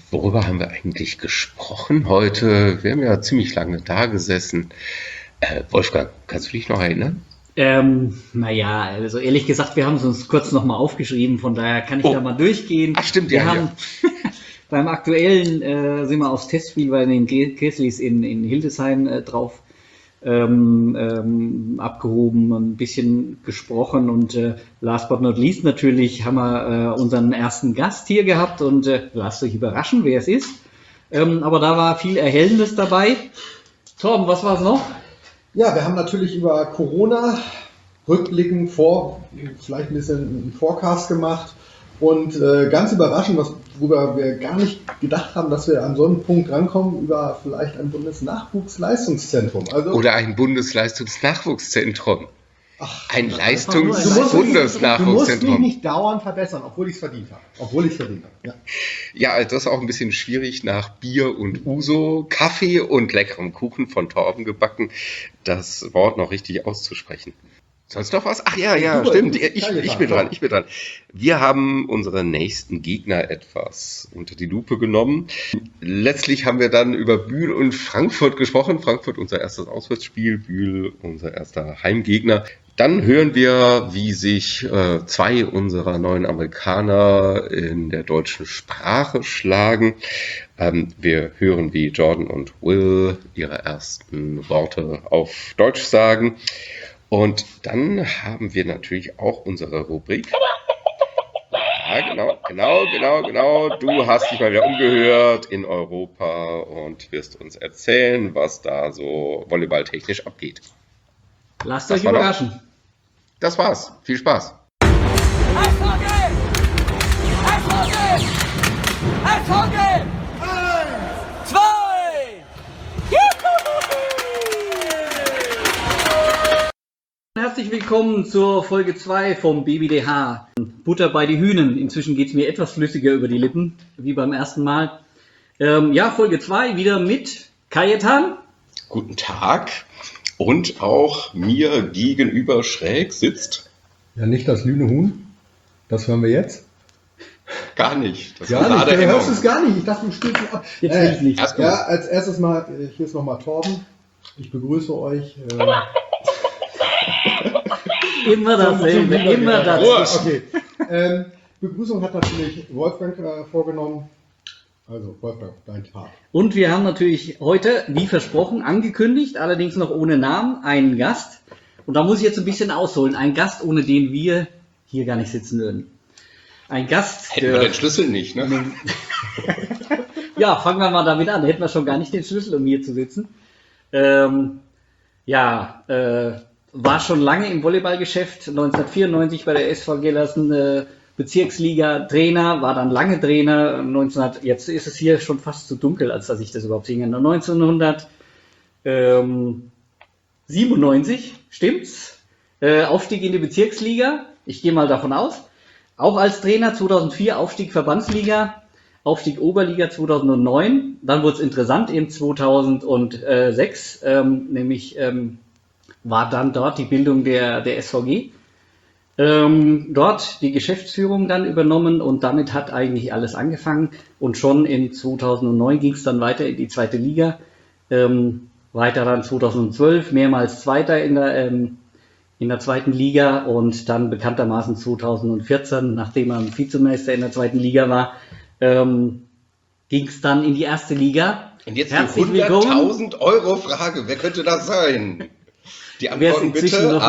Worüber haben wir eigentlich gesprochen heute? Wir haben ja ziemlich lange da gesessen. Wolfgang, kannst du dich noch erinnern? Naja, also ehrlich gesagt, wir haben es uns kurz nochmal aufgeschrieben, von daher kann ich da mal durchgehen. Ach stimmt, Wir ja, haben beim aktuellen sind wir aufs Testspiel bei den Grizzlies in Hildesheim drauf abgehoben, ein bisschen gesprochen und last but not least natürlich haben wir unseren ersten Gast hier gehabt und lasst euch überraschen, wer es ist. Aber da war viel Erhellendes dabei. Torben, was war es noch? Ja, wir haben natürlich über Corona rückblickend vielleicht ein bisschen einen Forecast gemacht und ganz überraschend, worüber wir gar nicht gedacht haben, dass wir an so einen Punkt rankommen, über vielleicht ein Bundesnachwuchsleistungszentrum. Oder ein Bundesleistungsnachwuchszentrum. Ein Du Leistungsbundesnachwuchszentrum. musst mich nicht dauernd verbessern, obwohl ich es verdient habe. Ja. Ja, das ist auch ein bisschen schwierig nach Bier und Uso, Kaffee und leckerem Kuchen von Torben gebacken, das Wort noch richtig auszusprechen. Sonst noch was? Ach ja, stimmt. Ich bin dran. Wir haben unsere nächsten Gegner etwas unter die Lupe genommen. Letztlich haben wir dann über Bühl und Frankfurt gesprochen. Frankfurt unser erstes Auswärtsspiel, Bühl unser erster Heimgegner. Dann hören wir, wie sich zwei unserer neuen Amerikaner in der deutschen Sprache schlagen. Wir hören, wie Jordan und Will ihre ersten Worte auf Deutsch sagen. Und dann haben wir natürlich auch unsere Rubrik. Ja, genau. Du hast dich mal wieder umgehört in Europa und wirst uns erzählen, was da so volleyballtechnisch abgeht. Lasst euch überraschen. Das war's. Viel Spaß. Eishockey! 2! Herzlich willkommen zur Folge 2 vom BBDH. Butter bei die Hühnen. Inzwischen geht es mir etwas flüssiger über die Lippen, wie beim ersten Mal. Folge 2 wieder mit Kajetan. Guten Tag. Und auch mir gegenüber schräg sitzt. Ja, nicht das Lünehuhn. Das hören wir jetzt. Gar nicht. Das Ja, nicht. Du hörst es gar nicht. Ich dachte, du spielst ab. Jetzt will ich nicht. Ja, als erstes mal, hier ist nochmal Torben. Ich begrüße euch. Immer dasselbe, immer das. Okay. Begrüßung hat natürlich Wolfgang vorgenommen. Also Wolfgang, dein Part. Und wir haben natürlich heute, wie versprochen, angekündigt, allerdings noch ohne Namen, einen Gast. Und da muss ich jetzt ein bisschen ausholen. Ein Gast, ohne den wir hier gar nicht sitzen würden. Ein Gast. Hätten wir den Schlüssel nicht, ne? Ja, fangen wir mal damit an. Hätten wir schon gar nicht den Schlüssel, um hier zu sitzen. War schon lange im Volleyballgeschäft, 1994 bei der SV Gellersen Bezirksliga Trainer, war dann lange Trainer, jetzt ist es hier schon fast zu dunkel, als dass ich das überhaupt sehen kann. 1997, stimmt's? Aufstieg in die Bezirksliga, ich gehe mal davon aus. Auch als Trainer 2004 Aufstieg Verbandsliga, Aufstieg Oberliga 2009. Dann wurde es interessant in 2006, war dann dort die Bildung der SVG. Dort die Geschäftsführung dann übernommen und damit hat eigentlich alles angefangen. Und schon in 2009 ging es dann weiter in die zweite Liga. Weiter dann 2012, mehrmals Zweiter in der zweiten Liga und dann bekanntermaßen 2014, nachdem er Vizemeister in der zweiten Liga war, ging es dann in die erste Liga. Und jetzt die 100.000 Euro Frage, wer könnte das sein? Die Antworten bitte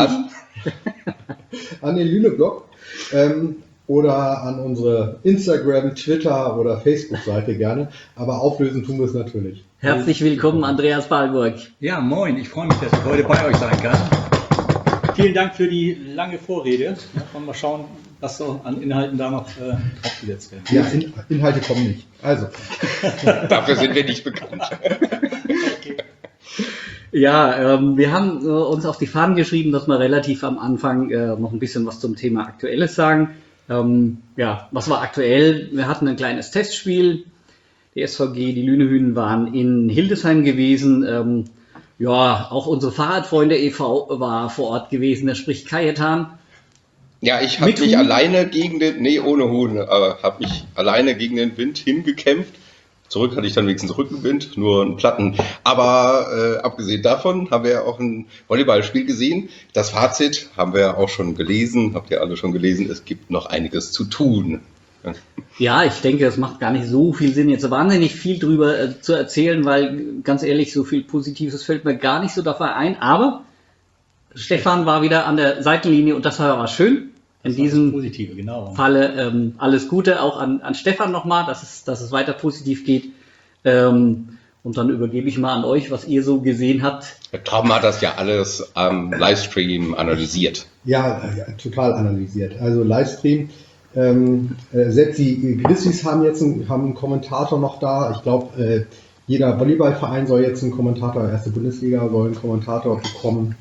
an den Lüneblog oder an unsere Instagram, Twitter oder Facebook-Seite gerne. Aber auflösen tun wir es natürlich. Herzlich willkommen, Andreas Balburg. Ja, moin, ich freue mich, dass ich heute bei euch sein kann. Vielen Dank für die lange Vorrede. Wollen wir mal schauen, was so an Inhalten da noch aufgesetzt werden. Ja, Inhalte kommen nicht. Also. Dafür sind wir nicht bekannt. Okay. Ja, wir haben uns auf die Fahnen geschrieben, dass wir relativ am Anfang noch ein bisschen was zum Thema Aktuelles sagen. Was war aktuell? Wir hatten ein kleines Testspiel. Die SVG, die Lünehühnen waren in Hildesheim gewesen. Auch unsere Fahrradfreunde e.V. war vor Ort gewesen, da spricht Kajetan. Ja, ich habe mich alleine gegen den, ohne Huhn, habe mich alleine gegen den Wind hingekämpft Zurück hatte ich dann wenigstens Rückenwind, nur einen Platten. Aber abgesehen davon haben wir ja auch ein Volleyballspiel gesehen. Das Fazit haben wir auch schon gelesen, habt ihr alle schon gelesen, es gibt noch einiges zu tun. Ja, ich denke, es macht gar nicht so viel Sinn, jetzt wahnsinnig viel drüber zu erzählen, weil ganz ehrlich, so viel Positives fällt mir gar nicht so dabei ein. Aber Stefan war wieder an der Seitenlinie und das war schön. In diesem Positive, genau. Falle alles Gute auch an Stefan nochmal, dass es weiter positiv geht. Und dann übergebe ich mal an euch, was ihr so gesehen habt. Der Torben hat das ja alles am Livestream analysiert. Ja, total analysiert. Also Livestream. Selbst die Grizzlies haben jetzt einen Kommentator noch da. Ich glaube, jeder Volleyballverein soll jetzt einen Kommentator, erste Bundesliga soll einen Kommentator bekommen.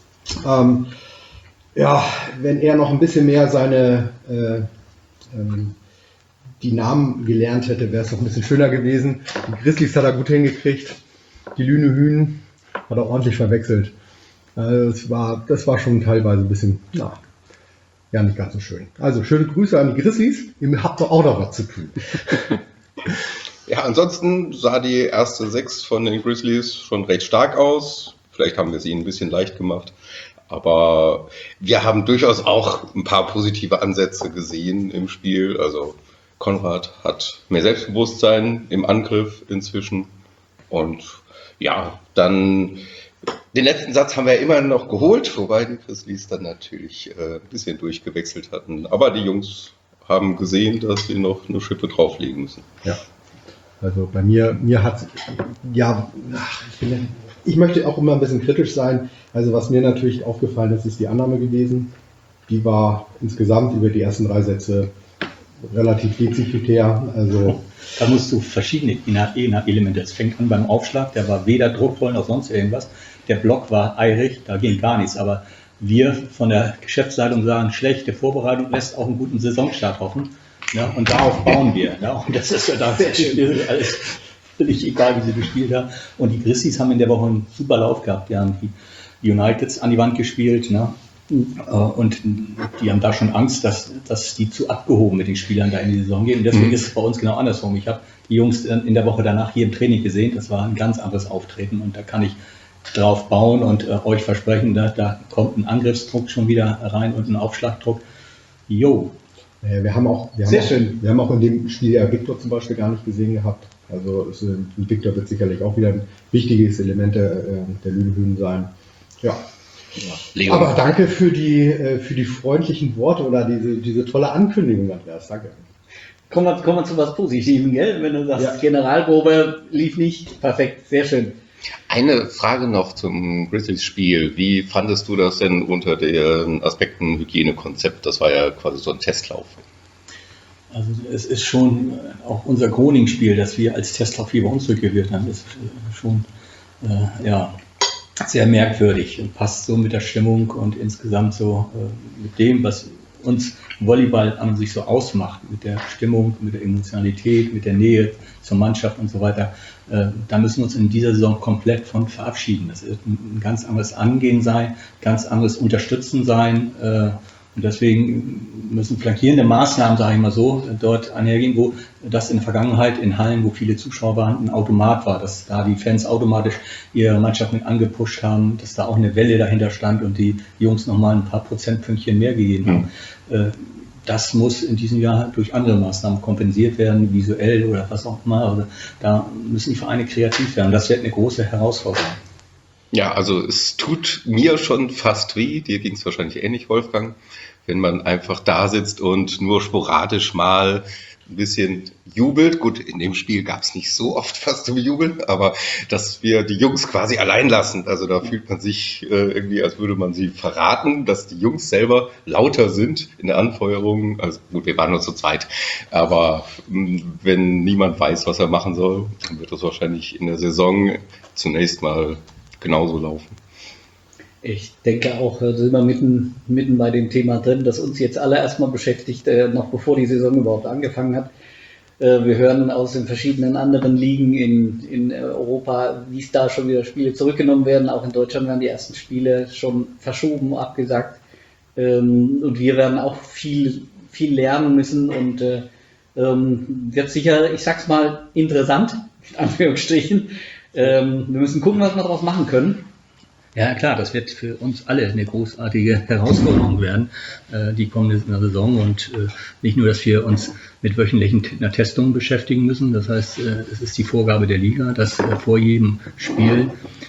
Ja, wenn er noch ein bisschen mehr die Namen gelernt hätte, wäre es noch ein bisschen schöner gewesen. Die Grizzlies hat er gut hingekriegt. Die Lüne Hühn hat er ordentlich verwechselt. Das war schon teilweise ein bisschen, ja, nicht ganz so schön. Also schöne Grüße an die Grizzlies. Ihr habt doch auch noch was zu tun. Ja, ansonsten sah die erste 6 von den Grizzlies schon recht stark aus. Vielleicht haben wir es ihnen ein bisschen leicht gemacht. Aber wir haben durchaus auch ein paar positive Ansätze gesehen im Spiel. Also Konrad hat mehr Selbstbewusstsein im Angriff inzwischen. Und ja, dann den letzten Satz haben wir immer noch geholt, wobei die Grizzlies dann natürlich ein bisschen durchgewechselt hatten. Aber die Jungs haben gesehen, dass sie noch eine Schippe drauflegen müssen. Ja, also bei mir hat, ich möchte auch immer ein bisschen kritisch sein. Also was mir natürlich aufgefallen ist die Annahme gewesen. Die war insgesamt über die ersten 3 Sätze relativ defizitär. Also da musst du verschiedene Elemente. Es fängt an beim Aufschlag, der war weder druckvoll noch sonst irgendwas. Der Block war eilig, da ging gar nichts. Aber wir von der Geschäftsleitung sagen, schlechte Vorbereitung lässt auch einen guten Saisonstart hoffen. Ja, und darauf bauen wir. Ja, und das ist ja da alles völlig egal, wie sie gespielt haben. Und die Grizzlies haben in der Woche einen super Lauf gehabt. Die haben die Uniteds an die Wand gespielt. Ne? Und die haben da schon Angst, dass die zu abgehoben mit den Spielern da in die Saison gehen. Und deswegen ist es bei uns genau andersrum. Ich habe die Jungs in der Woche danach hier im Training gesehen. Das war ein ganz anderes Auftreten. Und da kann ich drauf bauen und euch versprechen, da kommt ein Angriffsdruck schon wieder rein und ein Aufschlagdruck. Jo. Wir haben auch in dem Spiel ja Victor zum Beispiel gar nicht gesehen gehabt. Also Victor wird sicherlich auch wieder ein wichtiges Element der Lüne sein. Ja. Leon. Aber danke für die freundlichen Worte oder diese tolle Ankündigung, Andreas. Danke. Kommen wir zu was Positivem, gell? Wenn du sagst, ja. Generalprobe lief nicht, perfekt, sehr schön. Eine Frage noch zum Grizzlies-Spiel. Wie fandest du das denn unter den Aspekten Hygienekonzept? Das war ja quasi so ein Testlauf. Also es ist schon auch unser Groningen-Spiel, das wir als Testlauf hier bei uns durchgeführt haben, ist schon sehr merkwürdig und passt so mit der Stimmung und insgesamt so mit dem, was uns Volleyball an sich so ausmacht, mit der Stimmung, mit der Emotionalität, mit der Nähe zur Mannschaft und so weiter. Da müssen wir uns in dieser Saison komplett von verabschieden. Das wird ein ganz anderes Angehen sein, ganz anderes Unterstützen sein. Und deswegen müssen flankierende Maßnahmen, sage ich mal so, dort einhergehen, wo das in der Vergangenheit in Hallen, wo viele Zuschauer waren, ein Automat war, dass da die Fans automatisch ihre Mannschaft mit angepusht haben, dass da auch eine Welle dahinter stand und die Jungs nochmal ein paar Prozentpünktchen mehr gegeben haben. Das muss in diesem Jahr durch andere Maßnahmen kompensiert werden, visuell oder was auch immer. Also da müssen die Vereine kreativ werden. Das wird eine große Herausforderung. Ja, also es tut mir schon fast weh, dir ging es wahrscheinlich ähnlich, Wolfgang, wenn man einfach da sitzt und nur sporadisch mal ein bisschen jubelt. Gut, in dem Spiel gab es nicht so oft was zum Jubeln, aber dass wir die Jungs quasi allein lassen. Also da fühlt man sich irgendwie, als würde man sie verraten, dass die Jungs selber lauter sind in der Anfeuerung. Also gut, wir waren nur zu zweit, aber wenn niemand weiß, was er machen soll, dann wird das wahrscheinlich in der Saison zunächst mal genauso laufen. Ich denke auch, da sind wir mitten bei dem Thema drin, das uns jetzt alle erstmal beschäftigt, noch bevor die Saison überhaupt angefangen hat. Wir hören aus den verschiedenen anderen Ligen in Europa, wie es da schon wieder Spiele zurückgenommen werden. Auch in Deutschland werden die ersten Spiele schon verschoben, abgesagt. Und wir werden auch viel lernen müssen und wird sicher, ich sag's mal, interessant, in Anführungsstrichen. Wir müssen gucken, was wir daraus machen können. Ja klar, das wird für uns alle eine großartige Herausforderung werden, die kommende Saison, und nicht nur, dass wir uns mit wöchentlichen Testungen beschäftigen müssen, das heißt, es ist die Vorgabe der Liga, dass vor jedem Spiel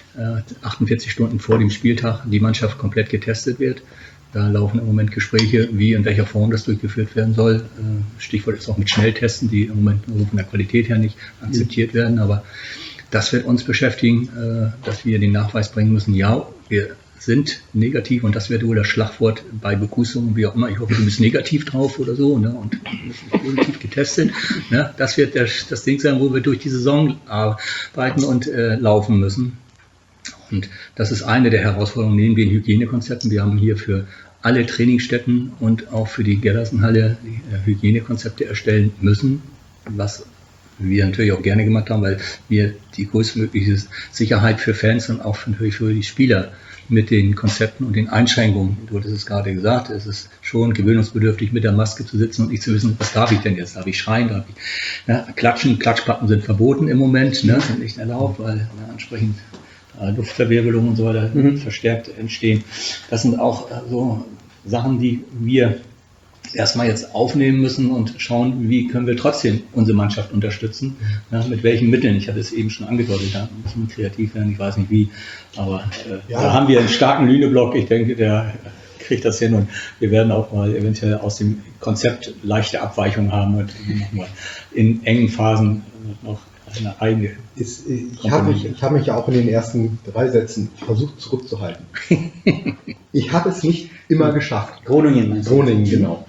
48 Stunden vor dem Spieltag die Mannschaft komplett getestet wird. Da laufen im Moment Gespräche, wie in welcher Form das durchgeführt werden soll. Stichwort ist auch mit Schnelltesten, die im Moment von der Qualität her nicht akzeptiert werden, aber das wird uns beschäftigen, dass wir den Nachweis bringen müssen, ja, wir sind negativ, und das wird wohl das Schlagwort bei Begrüßungen, wie auch immer. Ich hoffe, du bist negativ drauf oder so, ne, und positiv getestet. Ne, das wird das Ding sein, wo wir durch die Saison arbeiten und laufen müssen. Und das ist eine der Herausforderungen neben den Hygienekonzepten. Wir haben hier für alle Trainingsstätten und auch für die Gellersenhalle Hygienekonzepte erstellen müssen, was wir natürlich auch gerne gemacht haben, weil wir die größtmögliche Sicherheit für Fans und auch für die Spieler mit den Konzepten und den Einschränkungen, du hattest es gerade gesagt, es ist schon gewöhnungsbedürftig, mit der Maske zu sitzen und nicht zu wissen, was darf ich denn jetzt? Darf ich schreien? Darf ich klatschen? Klatschpappen sind verboten im Moment, sind nicht erlaubt, weil entsprechend Luftverwirbelung und so weiter verstärkt entstehen. Das sind auch so Sachen, die wir erstmal jetzt aufnehmen müssen und schauen, wie können wir trotzdem unsere Mannschaft unterstützen, mit welchen Mitteln. Ich hatte es eben schon angedeutet, da müssen wir kreativ werden, ich weiß nicht wie, aber da haben wir einen starken Lüneblock, ich denke, der kriegt das hin, und wir werden auch mal eventuell aus dem Konzept leichte Abweichungen haben und nochmal in engen Phasen noch eine eigene. Ich habe mich ja auch in den ersten 3 Sätzen versucht zurückzuhalten. Ich habe es nicht immer geschafft. Groningen, genau.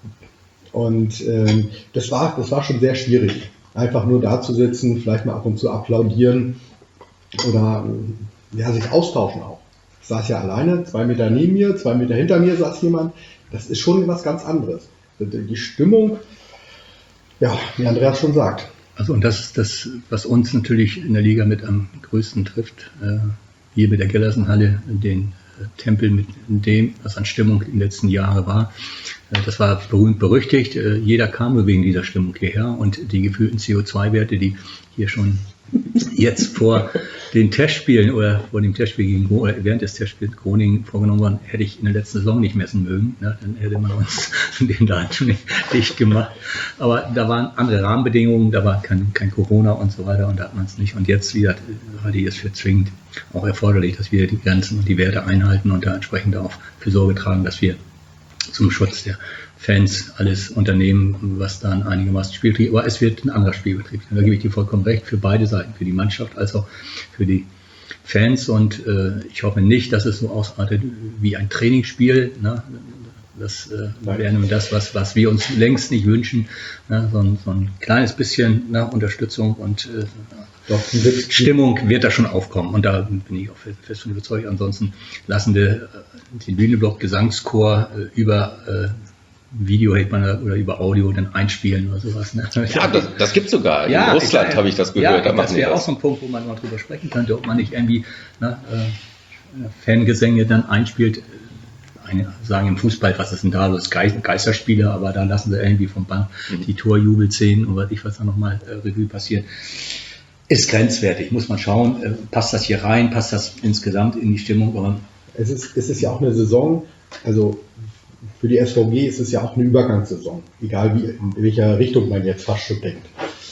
Und das war schon sehr schwierig. Einfach nur da zu sitzen, vielleicht mal ab und zu applaudieren oder sich austauschen auch. Ich saß ja alleine, 2 Meter neben mir, 2 Meter hinter mir saß jemand. Das ist schon was ganz anderes. Die Stimmung, ja, wie Andreas schon sagt. Also, und das ist das, was uns natürlich in der Liga mit am größten trifft. Hier mit der Gellersenhalle, den Tempel mit dem, was an Stimmung in den letzten Jahren war. Das war berühmt berüchtigt. Jeder kam nur wegen dieser Stimmung hierher, und die gefühlten CO2-Werte, die hier schon jetzt vor den Testspielen oder vor dem Testspiel während des Testspiels Groningen vorgenommen waren, hätte ich in der letzten Saison nicht messen mögen. Ne? Dann hätte man uns den da schon nicht dicht gemacht. Aber da waren andere Rahmenbedingungen, da war kein Corona und so weiter, und da hat man es nicht. Und jetzt wieder halte ich es für zwingend auch erforderlich, dass wir die Grenzen und die Werte einhalten und da entsprechend auch für Sorge tragen, dass wir zum Schutz der Fans alles unternehmen, was dann einigermaßen Spielbetrieb, aber es wird ein anderer Spielbetrieb. Da gebe ich dir vollkommen recht, für beide Seiten, für die Mannschaft als auch für die Fans, und ich hoffe nicht, dass es so ausartet wie ein Trainingsspiel. Ne? Das wäre nun das, was wir uns längst nicht wünschen. Ne? So ein kleines bisschen Unterstützung und Stimmung wird da schon aufkommen, und da bin ich auch fest von überzeugt. Ansonsten lassen wir den Lüneblock Gesangschor über Video oder über Audio dann einspielen oder sowas. Ne? Ja, das gibt es sogar. In Russland habe ich das gehört. Ja, das wäre auch so ein Punkt, wo man mal drüber sprechen könnte, ob man nicht irgendwie Fangesänge dann einspielt. Sagen im Fußball, was ist denn da los? Geisterspiele, aber da lassen sie irgendwie vom Bank die Torjubelszenen oder was da nochmal Revue passiert. Ist grenzwertig, muss man schauen, passt das hier rein, passt das insgesamt in die Stimmung? Aber es ist ja auch eine Saison, also für die SVG ist es ja auch eine Übergangssaison, egal in welcher Richtung man jetzt fast schon denkt.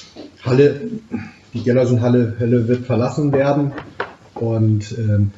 Die Gellersenhalle wird verlassen werden, und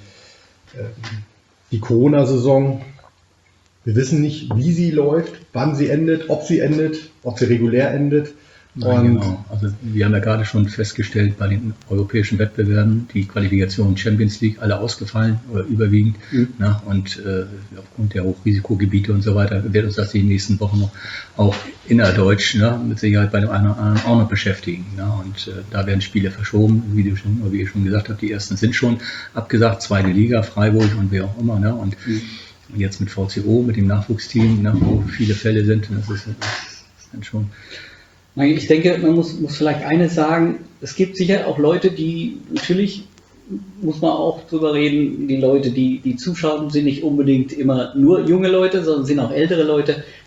die Corona-Saison, wir wissen nicht, wie sie läuft, wann sie endet, ob sie regulär endet. Nein, genau. Also wir haben ja gerade schon festgestellt, bei den europäischen Wettbewerben, die Qualifikation Champions League, alle ausgefallen oder überwiegend. Ne? Und aufgrund der Hochrisikogebiete und so weiter wird uns das die nächsten Wochen noch auch innerdeutsch mit Sicherheit bei dem einen oder anderen auch noch beschäftigen. Ne? Und da werden Spiele verschoben, wie ihr schon gesagt habt, die ersten sind schon abgesagt, 2. Liga, Freiburg und wer auch immer. Ne? Und jetzt mit VCO, mit dem Nachwuchsteam, wo viele Fälle sind, das ist dann schon... Ich denke, man muss vielleicht eines sagen, es gibt sicher auch Leute, die, natürlich muss man auch drüber reden, die Leute, die zuschauen, sind nicht unbedingt immer nur junge Leute, sondern sind auch ältere Leute,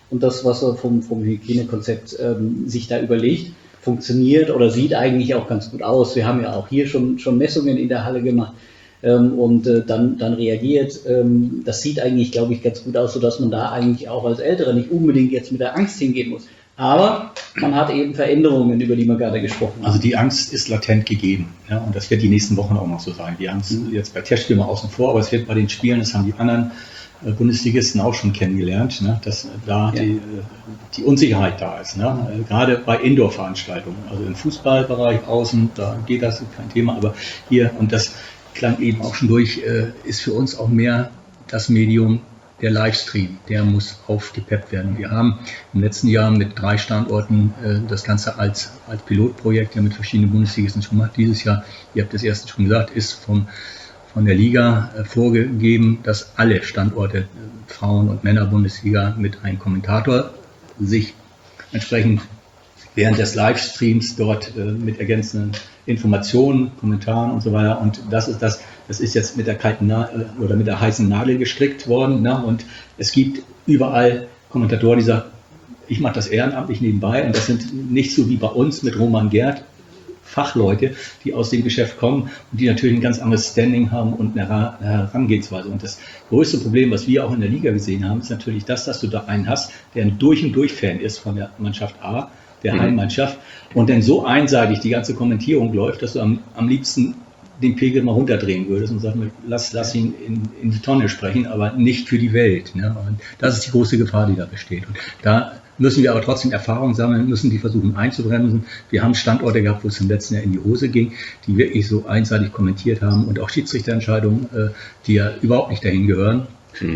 und das, was er vom Hygienekonzept sich da überlegt, funktioniert oder sieht eigentlich auch ganz gut aus. Wir haben ja auch hier schon Messungen in der Halle gemacht und dann reagiert. Das sieht eigentlich, glaube ich, ganz gut aus, sodass man da eigentlich auch als Älterer nicht unbedingt jetzt mit der Angst hingehen muss. Aber man hat eben Veränderungen, über die wir gerade gesprochen haben. Also die Angst ist latent gegeben, ja, und das wird die nächsten Wochen auch noch so sein. Die Angst jetzt bei Testspielen mal außen vor, aber es wird bei den Spielen, das haben die anderen Bundesligisten auch schon kennengelernt, ne, dass da die Unsicherheit da ist. Ne, gerade bei Indoor-Veranstaltungen, also im Fußballbereich außen, da geht das kein Thema, aber hier, und das klang eben auch schon durch, ist für uns auch mehr das Medium der Livestream, der muss aufgepeppt werden. Wir haben im letzten Jahr mit 3 Standorten das Ganze als Pilotprojekt ja mit verschiedenen Bundesligisten schon gemacht. Dieses Jahr, ihr habt das erste schon gesagt, ist von der Liga vorgegeben, dass alle Standorte Frauen- und Männer-Bundesliga mit einem Kommentator sich entsprechend während des Livestreams dort mit ergänzenden Informationen, Kommentaren und so weiter. Und das ist jetzt mit der kalten oder mit der heißen Nadel gestrickt worden. Ne? Und es gibt überall Kommentatoren, die sagen, ich mache das ehrenamtlich nebenbei. Und das sind nicht so wie bei uns mit Roman Gerd Fachleute, die aus dem Geschäft kommen und die natürlich ein ganz anderes Standing haben und eine Herangehensweise. Und das größte Problem, was wir auch in der Liga gesehen haben, ist natürlich das, dass du da einen hast, der ein Durch- und Durch-Fan ist von der Mannschaft A, der Heimmannschaft, und dann so einseitig die ganze Kommentierung läuft, dass du am liebsten den Pegel mal runterdrehen würdest und sagst, lass ihn in die Tonne sprechen, aber nicht für die Welt. Ne? Und das ist die große Gefahr, die da besteht. Und da müssen wir aber trotzdem Erfahrung sammeln, müssen die versuchen einzubremsen. Wir haben Standorte gehabt, wo es im letzten Jahr in die Hose ging, die wirklich so einseitig kommentiert haben und auch Schiedsrichterentscheidungen, die ja überhaupt nicht dahin gehören,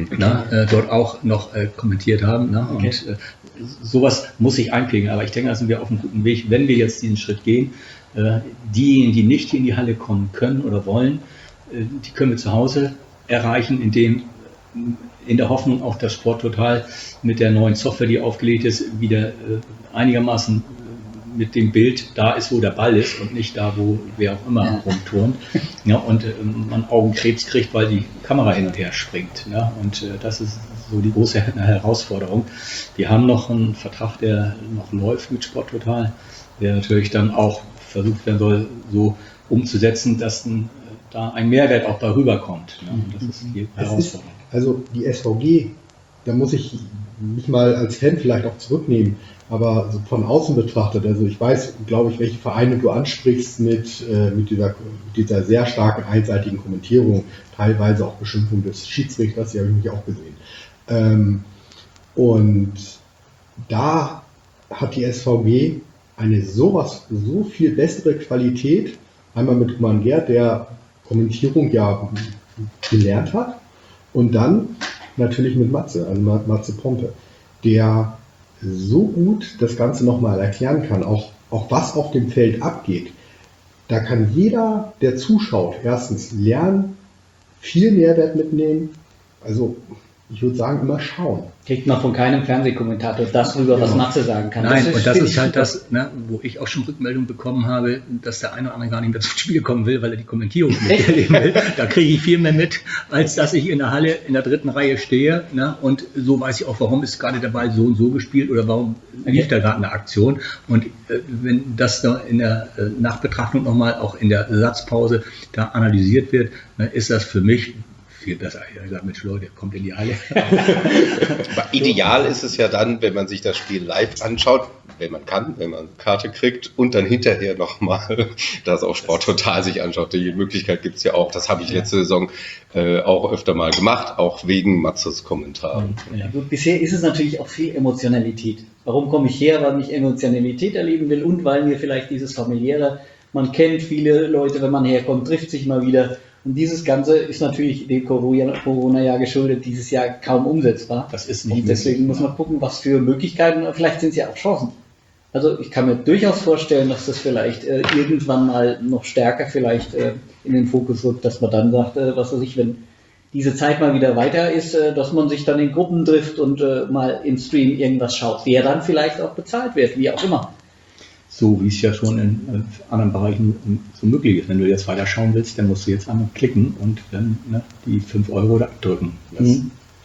dort auch noch kommentiert haben. Ne? Okay. Und sowas muss sich einpegeln. Aber ich denke, da sind wir auf einem guten Weg, wenn wir jetzt diesen Schritt gehen. Diejenigen, die nicht in die Halle kommen können oder wollen, die können wir zu Hause erreichen, in der Hoffnung auch, dass Sporttotal mit der neuen Software, die aufgelegt ist, wieder einigermaßen mit dem Bild da ist, wo der Ball ist und nicht da, wo wer auch immer rumturnt. Ja, und man Augenkrebs kriegt, weil die Kamera hin und her springt. Ja, und das ist so die große Herausforderung. Wir haben noch einen Vertrag, der noch läuft mit Sporttotal, der natürlich dann auch versucht werden soll, so umzusetzen, dass da ein Mehrwert auch bei rüberkommt. Ja, das ist die Herausforderung. Also die SVG, da muss ich mich mal als Fan vielleicht auch zurücknehmen, aber so von außen betrachtet, also ich weiß, glaube ich, welche Vereine du ansprichst mit dieser sehr starken einseitigen Kommentierung, teilweise auch Beschimpfung des Schiedsrichters, die habe ich mich auch gesehen. Und da hat die SVG eine so viel bessere Qualität, einmal mit Roman Gerd, der Kommentierung ja gelernt hat, und dann natürlich mit Matze, also Matze Pompe, der so gut das Ganze nochmal erklären kann, auch was auf dem Feld abgeht. Da kann jeder, der zuschaut, erstens lernen, viel Mehrwert mitnehmen, also ich würde sagen, immer schauen. Kriegt man von keinem Fernsehkommentator das rüber, was Matze sagen kann. Nein, und das ist halt das, ne, wo ich auch schon Rückmeldung bekommen habe, dass der eine oder andere gar nicht mehr zum Spiel kommen will, weil er die Kommentierung miterleben will. Da kriege ich viel mehr mit, als dass ich in der Halle in der 3. Reihe stehe. Ne, und so weiß ich auch, warum ist gerade der Ball so und so gespielt oder warum lief da gerade eine Aktion. Und wenn das da in der Nachbetrachtung nochmal auch in der Satzpause da analysiert wird, ne, ist das für mich viel besser. Ich habe gesagt, Mensch, Leute, kommt in die Halle. Aber ideal ist es ja dann, wenn man sich das Spiel live anschaut, wenn man kann, wenn man eine Karte kriegt und dann hinterher nochmal das auf Sporttotal sich anschaut. Die Möglichkeit gibt es ja auch. Das habe ich letzte Saison auch öfter mal gemacht, auch wegen Matzes Kommentar. Ja, gut, bisher ist es natürlich auch viel Emotionalität. Warum komme ich her? Weil ich Emotionalität erleben will und weil mir vielleicht dieses familiäre, man kennt viele Leute, wenn man herkommt, trifft sich mal wieder. Und dieses Ganze ist natürlich dem Corona-Jahr geschuldet, dieses Jahr kaum umsetzbar. Das ist nicht und deswegen muss man gucken, was für Möglichkeiten, vielleicht sind es ja auch Chancen. Also ich kann mir durchaus vorstellen, dass das vielleicht irgendwann mal noch stärker vielleicht in den Fokus rückt, dass man dann sagt, was weiß ich, wenn diese Zeit mal wieder weiter ist, dass man sich dann in Gruppen trifft und mal im Stream irgendwas schaut, der dann vielleicht auch bezahlt wird, wie auch immer. So wie es ja schon in anderen Bereichen so möglich ist. Wenn du jetzt weiter schauen willst, dann musst du jetzt einmal klicken und dann die 5 € da abdrücken. Das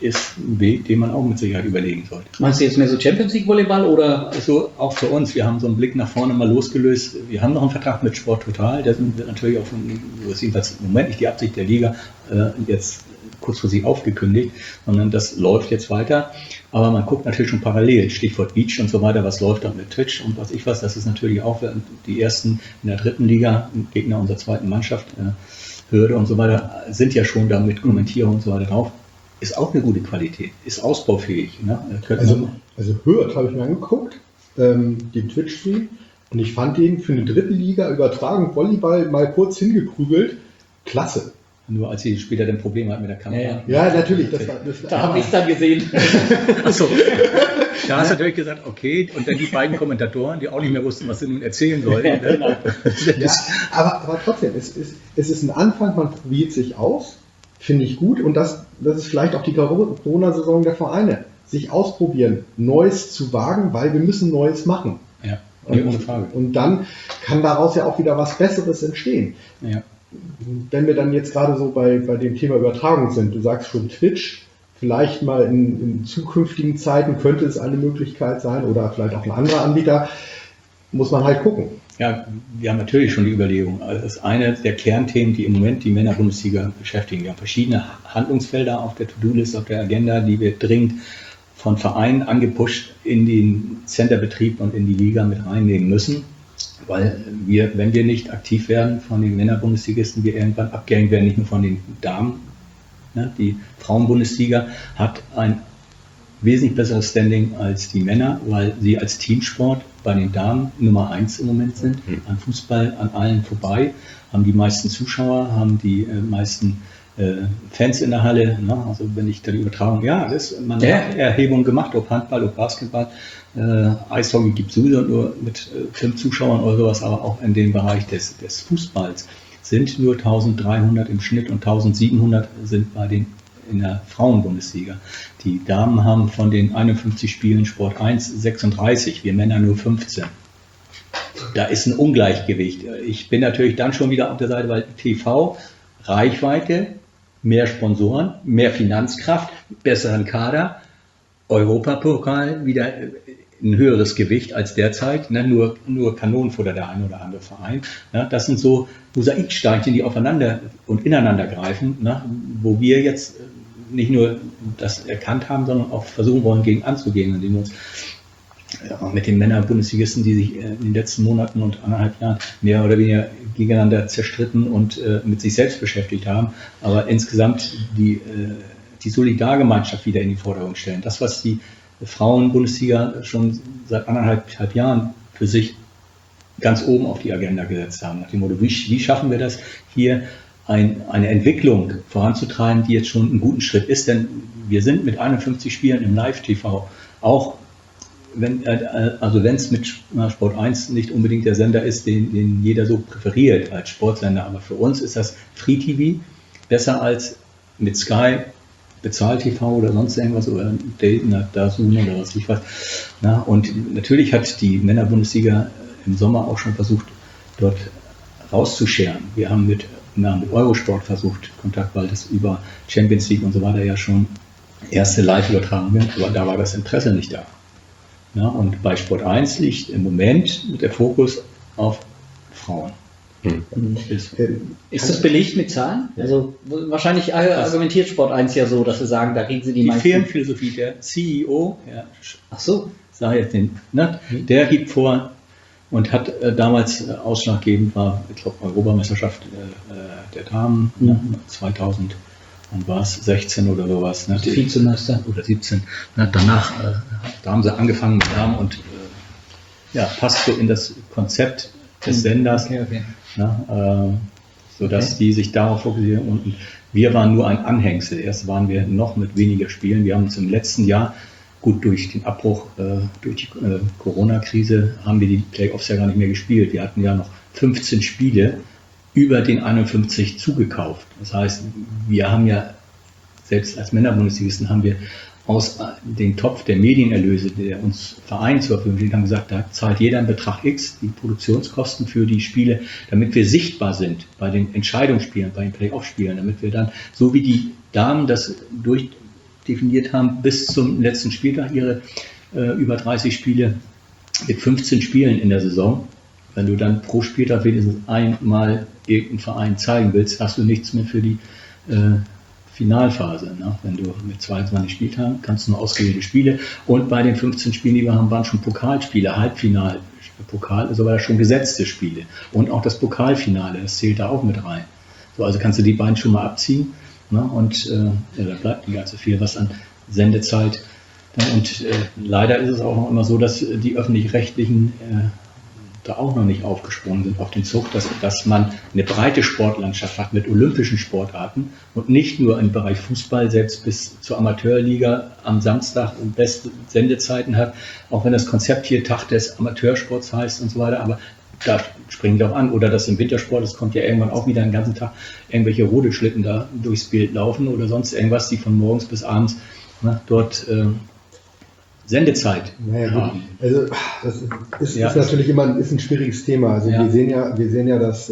ist ein Weg, den man auch mit Sicherheit überlegen sollte. Meinst du jetzt mehr so Champions League Volleyball oder? Also auch für uns, wir haben so einen Blick nach vorne mal losgelöst. Wir haben noch einen Vertrag mit Sport Total, der wird natürlich auch so ist jedenfalls im Moment nicht die Absicht der Liga, jetzt kurzfristig aufgekündigt, sondern das läuft jetzt weiter. Aber man guckt natürlich schon parallel, Stichwort Beach und so weiter, was läuft da mit Twitch und was ich was, das ist natürlich auch die ersten in der 3. Liga, Gegner unserer 2. Mannschaft, Hürde und so weiter, sind ja schon da mit Kommentierung und so weiter drauf. Ist auch eine gute Qualität, ist ausbaufähig. Ne? Also Hürth habe ich mir angeguckt, den Twitch-Stream, und ich fand den für eine 3. Liga Übertragung Volleyball mal kurz hingeprügelt. Klasse. Nur als sie später ein Problem hat mit der Kamera. Ja, natürlich. Da habe ich es dann gesehen. Achso. Da hast du natürlich gesagt, okay, und dann die beiden Kommentatoren, die auch nicht mehr wussten, was sie nun erzählen sollen. Ja, genau. Ja, aber trotzdem, es ist ein Anfang, man probiert sich aus, finde ich gut, und das ist vielleicht auch die Corona-Saison der Vereine, sich ausprobieren, Neues zu wagen, weil wir müssen Neues machen. Ja, ohne Frage. Und dann kann daraus ja auch wieder was Besseres entstehen. Ja. Wenn wir dann jetzt gerade so bei dem Thema Übertragung sind, du sagst schon Twitch, vielleicht mal in zukünftigen Zeiten könnte es eine Möglichkeit sein oder vielleicht auch ein anderer Anbieter, muss man halt gucken. Ja, wir haben natürlich schon die Überlegung. Also das ist eine der Kernthemen, die im Moment die Männer-Bundesliga beschäftigen. Wir haben verschiedene Handlungsfelder auf der To-Do-List, auf der Agenda, die wir dringend von Vereinen angepusht in den Centerbetrieb und in die Liga mit reinnehmen müssen. Weil wir, wenn wir nicht aktiv werden von den Männer-Bundesligisten, wir irgendwann abgehängt werden, nicht nur von den Damen. Ne? Die Frauen-Bundesliga hat ein wesentlich besseres Standing als die Männer, weil sie als Teamsport bei den Damen Nummer 1 im Moment sind, an Fußball an allen vorbei, haben die meisten Zuschauer, haben die meisten Fans in der Halle. Ne? Also wenn ich da die Übertragung, man hat Erhebungen gemacht, ob Handball, ob Basketball, Eishockey gibt es sowieso nur mit 5 Zuschauern oder sowas, aber auch in dem Bereich des Fußballs sind nur 1300 im Schnitt und 1700 sind in der Frauenbundesliga. Die Damen haben von den 51 Spielen Sport 1 36, wir Männer nur 15. Da ist ein Ungleichgewicht. Ich bin natürlich dann schon wieder auf der Seite, weil TV, Reichweite, mehr Sponsoren, mehr Finanzkraft, besseren Kader, Europapokal wieder ein höheres Gewicht als derzeit, ne? Nur Kanonenfutter der eine oder andere Verein. Ne? Das sind so Mosaiksteinchen, die aufeinander und ineinander greifen, ne? Wo wir jetzt nicht nur das erkannt haben, sondern auch versuchen wollen, gegen anzugehen, indem wir uns mit den Männer-Bundesligisten, die sich in den letzten Monaten und 1,5 Jahren mehr oder weniger gegeneinander zerstritten und mit sich selbst beschäftigt haben, aber insgesamt die Solidargemeinschaft wieder in den Vordergrund stellen. Das, was die Frauen-Bundesliga schon seit 1,5 Jahren für sich ganz oben auf die Agenda gesetzt haben, nach dem Motto, wie schaffen wir das, hier eine Entwicklung voranzutreiben, die jetzt schon einen guten Schritt ist, denn wir sind mit 51 Spielen im Live-TV, auch wenn es mit Sport 1 nicht unbedingt der Sender ist, den jeder so präferiert als Sportsender, aber für uns ist das Free TV besser als mit Sky, Bezahl-TV oder sonst irgendwas oder DAZN oder was ich weiß. Na, und natürlich hat die Männer-Bundesliga im Sommer auch schon versucht, dort rauszuscheren. Wir haben mit Eurosport versucht, Kontakt, weil das über Champions League und so weiter ja schon erste Live-Übertragungen, aber da war das Interesse nicht da. Ja, und bei Sport 1 liegt im Moment der Fokus auf Frauen. Ist das belegt mit Zahlen? Also wahrscheinlich argumentiert Sport 1 ja so, dass sie sagen, da kriegen sie die meisten. Die Firmenphilosophie, der CEO, der gibt vor und hat damals ausschlaggebend war, ich glaube, Europameisterschaft der Damen 2000 und war es 16 oder sowas. Ne? Vizemeister. Oder 17. Ne? Danach da haben sie angefangen mit Damen und passt so in das Konzept des Senders, okay. Ne? Sodass die sich darauf fokussieren. Und wir waren nur ein Anhängsel. Erst waren wir noch mit weniger Spielen. Wir haben uns im letzten Jahr, gut durch den Abbruch, durch die Corona-Krise, haben wir die Playoffs ja gar nicht mehr gespielt. Wir hatten ja noch 15 Spiele über den 51 zugekauft. Das heißt, wir haben ja, selbst als Männerbundesligisten haben wir aus dem Topf der Medienerlöse, der uns Verein zur Verfügung steht, haben gesagt, da zahlt jeder einen Betrag X, die Produktionskosten für die Spiele, damit wir sichtbar sind bei den Entscheidungsspielen, bei den Playoff-Spielen, damit wir dann, so wie die Damen das definiert haben, bis zum letzten Spieltag ihre über 30 Spiele mit 15 Spielen in der Saison. Wenn du dann pro Spieltag wenigstens einmal irgendeinen Verein zeigen willst, hast du nichts mehr für die Finalphase. Ne? Wenn du mit 22 Spieltagen kannst du nur ausgewählte Spiele, und bei den 15 Spielen, die wir haben, waren schon Pokalspiele, Halbfinal, Pokal, also war das schon gesetzte Spiele, und auch das Pokalfinale, das zählt da auch mit rein. So, also kannst du die beiden schon mal abziehen, ne? Und da bleibt nicht ganz so viel was an Sendezeit. Und leider ist es auch noch immer so, dass die öffentlich-rechtlichen da auch noch nicht aufgesprungen sind auf den Zug, dass man eine breite Sportlandschaft hat mit olympischen Sportarten und nicht nur im Bereich Fußball, selbst bis zur Amateurliga am Samstag beste Sendezeiten hat, auch wenn das Konzept hier Tag des Amateursports heißt und so weiter, aber da springen die auch an. Oder das im Wintersport, es kommt ja irgendwann auch wieder den ganzen Tag irgendwelche Rodelschlitten da durchs Bild laufen oder sonst irgendwas, die von morgens bis abends dort Sendezeit haben. Also das ist natürlich immer ein schwieriges Thema. Also wir sehen ja das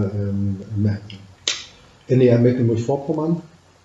NDR Mecklenburg-Vorpommern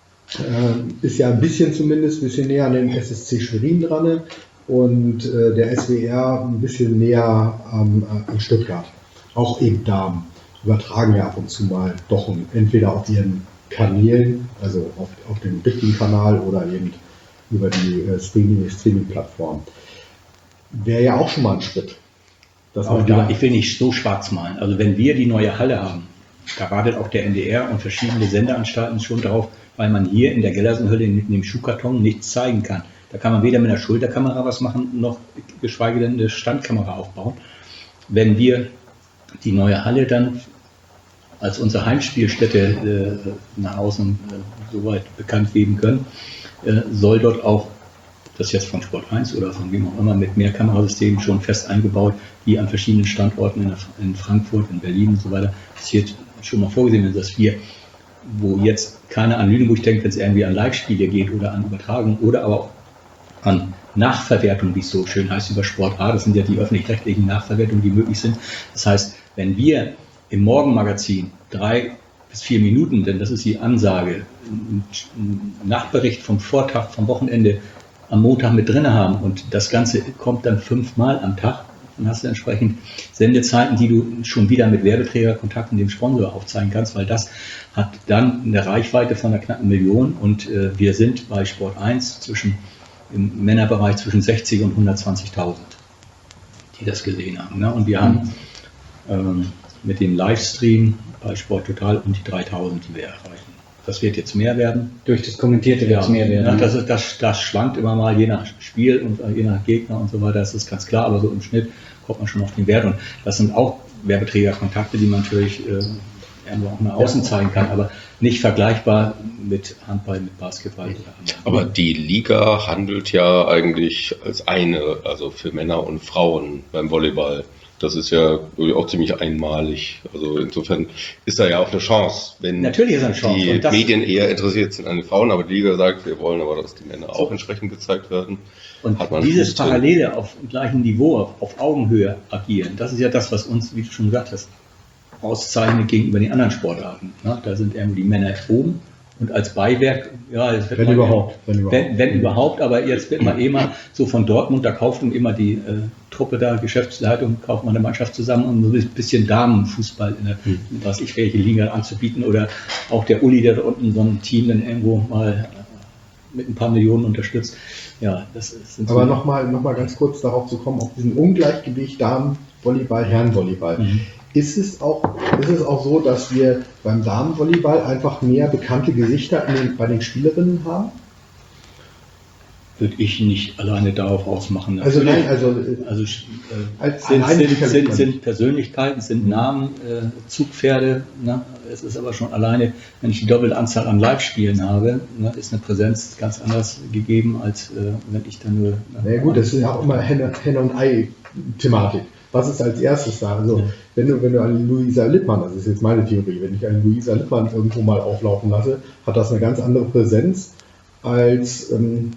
ist ja ein bisschen näher an den SSC Schwerin dran, und der SWR ein bisschen näher an Stuttgart. Auch eben Damen übertragen ja ab und zu mal doch entweder auf ihren Kanälen, also auf dem richtigen Kanal, oder eben über die Streaming-Plattform. Wäre ja auch schon mal ein Schritt. Ich will nicht so schwarz malen. Also wenn wir die neue Halle haben, da wartet auch der NDR und verschiedene Sendeanstalten schon drauf, weil man hier in der Gellersenhölle in dem Schuhkarton nichts zeigen kann. Da kann man weder mit einer Schulterkamera was machen, noch geschweige denn eine Standkamera aufbauen. Wenn wir die neue Halle dann als unsere Heimspielstätte nach außen soweit bekannt geben können, soll dort auch, das jetzt von Sport 1 oder von wem auch immer, mit mehr Kamerasystemen schon fest eingebaut, wie an verschiedenen Standorten in Frankfurt, in Berlin und so weiter, das hier schon mal vorgesehen ist, dass wir, wo jetzt keiner an Lüneburg denkt, wenn es irgendwie an Live-Spiele geht oder an Übertragung oder aber auch an Nachverwertung, wie es so schön heißt, über Sport A, das sind ja die öffentlich-rechtlichen Nachverwertungen, die möglich sind. Das heißt, wenn wir im Morgenmagazin 3 bis 4 Minuten, denn das ist die Ansage, einen Nachbericht vom Vortag, vom Wochenende am Montag mit drin haben, und das Ganze kommt dann 5-mal am Tag, dann hast du entsprechend Sendezeiten, die du schon wieder mit Werbeträgerkontakten dem Sponsor aufzeigen kannst, weil das hat dann eine Reichweite von einer knappen Million, und wir sind bei Sport 1 im Männerbereich zwischen 60 und 120.000, die das gesehen haben. Ne? Und wir haben mit dem Livestream bei Sport Total um die 3.000, die wir erreichen. Das wird jetzt mehr werden. Durch das Kommentierte wird es mehr werden. Ja, das schwankt immer mal, je nach Spiel und je nach Gegner und so weiter, das ist ganz klar, aber so im Schnitt kommt man schon auf den Wert. Und das sind auch Werbeträgerkontakte, die man natürlich irgendwo auch nach außen zeigen kann, aber nicht vergleichbar mit Handball, mit Basketball. Aber die Liga handelt ja eigentlich als eine, also für Männer und Frauen beim Volleyball. Das ist ja auch ziemlich einmalig. Also insofern ist da ja auch eine Chance, wenn die Medien eher interessiert sind an den Frauen, aber die Liga sagt, wir wollen aber, dass die Männer auch entsprechend gezeigt werden. Und dieses Parallele auf gleichem Niveau, auf Augenhöhe agieren, das ist ja das, was uns, wie du schon gesagt hast, auszeichnet gegenüber den anderen Sportarten. Da sind irgendwie die Männer oben. Und als Beiwerk, wenn überhaupt, aber jetzt wird man mal so von Dortmund, da kauft man immer die Truppe da, Geschäftsleitung, kauft man eine Mannschaft zusammen, um so ein bisschen Damenfußball in der, welche Liga anzubieten, oder auch der Uli, der da unten so ein Team dann irgendwo mal mit ein paar Millionen unterstützt. Ja, das sind aber noch mal ganz kurz darauf zu kommen, auf diesen Ungleichgewicht Damenvolleyball, Herrenvolleyball. Ist es auch so, dass wir beim Damenvolleyball einfach mehr bekannte Gesichter bei den Spielerinnen haben? Würde ich nicht alleine darauf ausmachen. Sind Persönlichkeiten, sind Namen, Zugpferde. Ne? Es ist aber schon alleine, wenn ich die doppelte Anzahl an Live-Spielen habe, ne, ist eine Präsenz ganz anders gegeben, als wenn ich dann nur... Na gut, das ist ja auch immer Henne und Ei-Thematik. Was ist als erstes da? Also, wenn du an Luisa Lippmann, das ist jetzt meine Theorie, wenn ich eine Luisa Lippmann irgendwo mal auflaufen lasse, hat das eine ganz andere Präsenz als,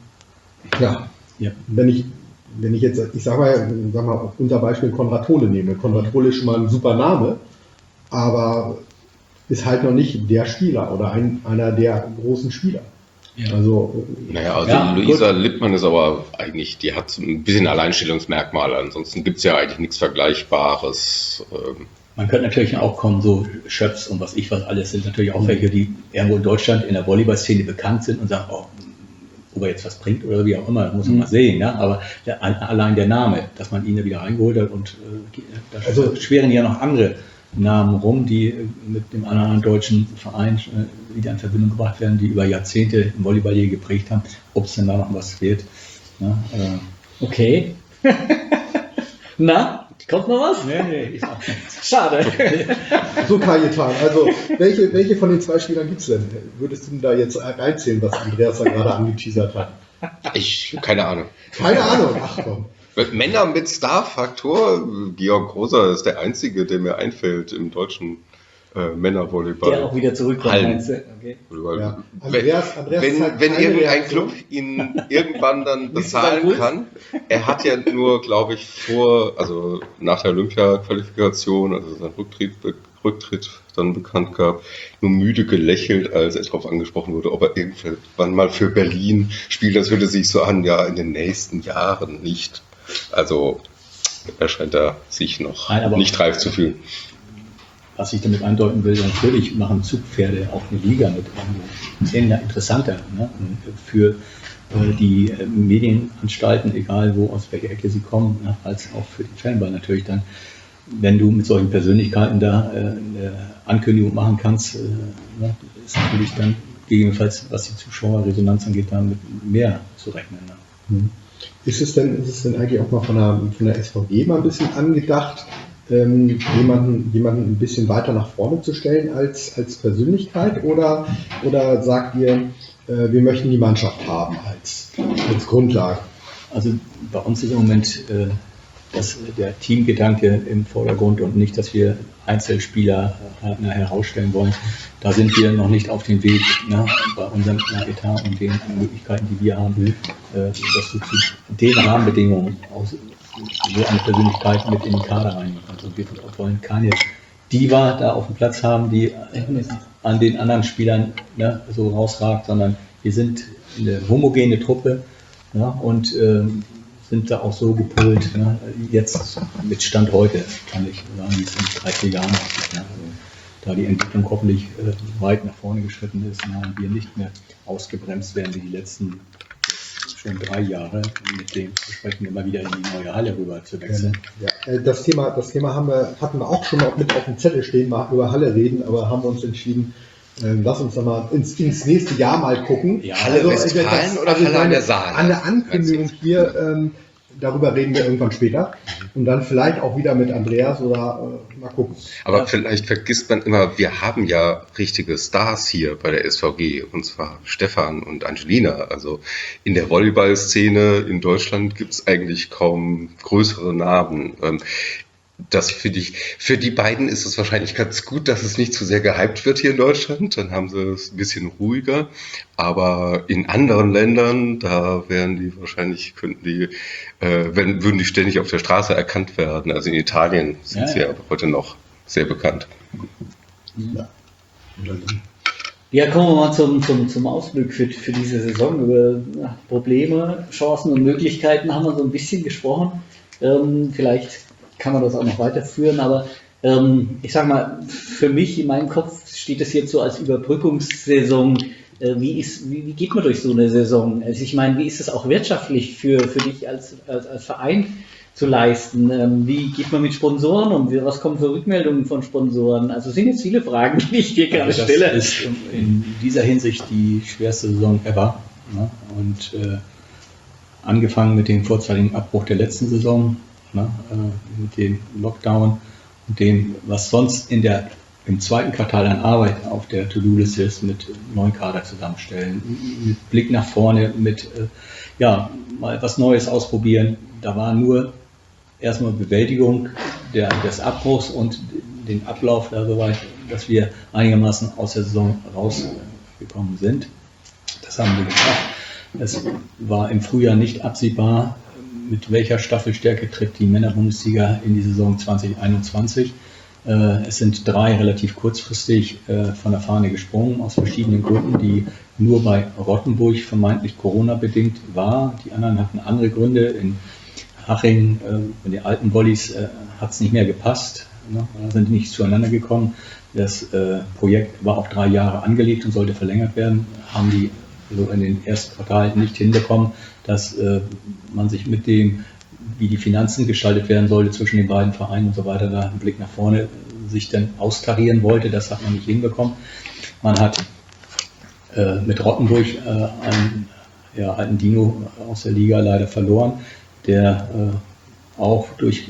wenn ich jetzt, ich sag mal, unter Beispiel Konrad Tole nehme. Konrad Tole ist schon mal ein super Name, aber ist halt noch nicht der Spieler oder einer der großen Spieler. Ja. Also, Luisa Lippmann ist aber eigentlich, die hat so ein bisschen Alleinstellungsmerkmal. Ansonsten gibt es ja eigentlich nichts Vergleichbares. Man könnte natürlich auch kommen, so Schöps und was alles sind natürlich auch welche, die irgendwo in Deutschland in der Volleyball-Szene bekannt sind und sagen, ob er jetzt was bringt oder wie auch immer, das muss man mal sehen. Ja? Aber allein der Name, dass man ihn da wieder reingeholt hat und da schweren ja noch andere Namen rum, die mit dem anderen deutschen Verein wieder in Verbindung gebracht werden, die über Jahrzehnte im Volleyball hier geprägt haben, ob es denn da noch was wird. Ja, Okay. Na, kommt noch was? nee, ist auch nichts. Schade. so Kajetan, also welche von den 2 Spielern gibt es denn? Würdest du da jetzt reinzählen, was Andreas da gerade angeteasert hat? Keine Ahnung. Keine Ahnung, ach komm. Männer mit Star-Faktor, Georg Groser ist der Einzige, der mir einfällt im deutschen Männervolleyball. Der auch wieder zurückkommt. Okay. Ja. Andreas wenn irgendein Club ihn irgendwann dann bezahlen kann, er hat ja nur, glaube ich, nach der Olympia-Qualifikation, also sein Rücktritt dann bekannt gab, nur müde gelächelt, als er darauf angesprochen wurde, ob er irgendwann mal für Berlin spielt. Das hörte sich so an, ja, in den nächsten Jahren nicht. Also er scheint da sich noch nicht reif zu fühlen. Was ich damit andeuten will, natürlich machen Zugpferde auch eine Liga mit. Sehr interessanter, ne? Für die Medienanstalten, egal aus welcher Ecke sie kommen, ne? Als auch für den Fanball natürlich dann. Wenn du mit solchen Persönlichkeiten da eine Ankündigung machen kannst, ne? Ist natürlich dann gegebenenfalls, was die Zuschauerresonanz angeht, damit mehr zu rechnen. Ne? Ist es denn eigentlich auch mal von der SVG mal ein bisschen angedacht, jemanden ein bisschen weiter nach vorne zu stellen als Persönlichkeit, oder sagt ihr, wir möchten die Mannschaft haben als Grundlage? Also bei uns ist im Moment der Teamgedanke im Vordergrund und nicht, dass wir Einzelspieler herausstellen wollen. Da sind wir noch nicht auf dem Weg, ne, bei unserem Etat und den Möglichkeiten, die wir haben, dass wir zu den Rahmenbedingungen so eine Persönlichkeit mit in den Kader reinmachen. Also wir wollen keine Diva da auf dem Platz haben, die an den anderen Spielern, ne, so rausragt, sondern wir sind eine homogene Truppe, ja, und sind da auch so gepolt, ne, jetzt mit Stand heute, kann ich sagen, wie es in 3-4 Jahren aussieht. Ne, da die Entwicklung hoffentlich weit nach vorne geschritten ist, und wir nicht mehr ausgebremst werden wie die letzten schon 3 Jahre, mit dem Versprechen immer wieder in die neue Halle rüber zu wechseln. Ja, das Thema hatten wir auch schon mal mit auf dem Zettel stehen, mal über Halle reden, aber haben uns entschieden, lass uns da mal ins nächste Jahr mal gucken. Ja, Halle Westfalen oder Halle an der Saale? An der Ankündigung hier, darüber reden wir irgendwann später. Und dann vielleicht auch wieder mit Andreas oder mal gucken. Aber vielleicht vergisst man immer, wir haben ja richtige Stars hier bei der SVG, und zwar Stefan und Angelina. Also in der Volleyball-Szene in Deutschland gibt es eigentlich kaum größere Namen. Das finde ich, für die beiden ist es wahrscheinlich ganz gut, dass es nicht zu sehr gehypt wird hier in Deutschland. Dann haben sie es ein bisschen ruhiger. Aber in anderen Ländern, da wären die wahrscheinlich, würden die ständig auf der Straße erkannt werden. Also in Italien sind sie aber heute noch sehr bekannt. Ja, kommen wir mal zum Ausblick für diese Saison. Über Probleme, Chancen und Möglichkeiten haben wir so ein bisschen gesprochen. Vielleicht kann man das auch noch weiterführen, aber ich sag mal, für mich in meinem Kopf steht es jetzt so als Überbrückungssaison. Wie geht man durch so eine Saison? Also ich meine, wie ist es auch wirtschaftlich für dich als Verein zu leisten? Wie geht man mit Sponsoren um? Was kommen für Rückmeldungen von Sponsoren? Also es sind jetzt viele Fragen, die ich dir gerade stelle. Das ist in dieser Hinsicht die schwerste Saison ever. Ne? Und angefangen mit dem vorzeitigen Abbruch der letzten Saison, ne? Mit dem Lockdown und dem, was sonst im zweiten Quartal an Arbeit auf der To-Do-Liste ist, mit neuen Kader zusammenstellen, mit Blick nach vorne, mit mal was Neues ausprobieren. Da war nur erstmal Bewältigung des Abbruchs und den Ablauf da soweit, dass wir einigermaßen aus der Saison rausgekommen sind. Das haben wir geschafft. Es war im Frühjahr nicht absehbar, mit welcher Staffelstärke tritt die Männerbundesliga in die Saison 2021. Es sind 3 relativ kurzfristig von der Fahne gesprungen, aus verschiedenen Gründen, die nur bei Rottenburg vermeintlich Corona-bedingt war. Die anderen hatten andere Gründe. In Haching, in den alten Volleys, hat es nicht mehr gepasst. Ne? Da sind die nicht zueinander gekommen. Das Projekt war auf 3 Jahre angelegt und sollte verlängert werden. Haben die so in den ersten Quartalen nicht hinbekommen, dass man sich mit dem, wie die Finanzen gestaltet werden sollte zwischen den beiden Vereinen und so weiter, da einen Blick nach vorne sich dann austarieren wollte. Das hat man nicht hinbekommen. Man hat mit Rottenburg einen alten Dino aus der Liga leider verloren, der auch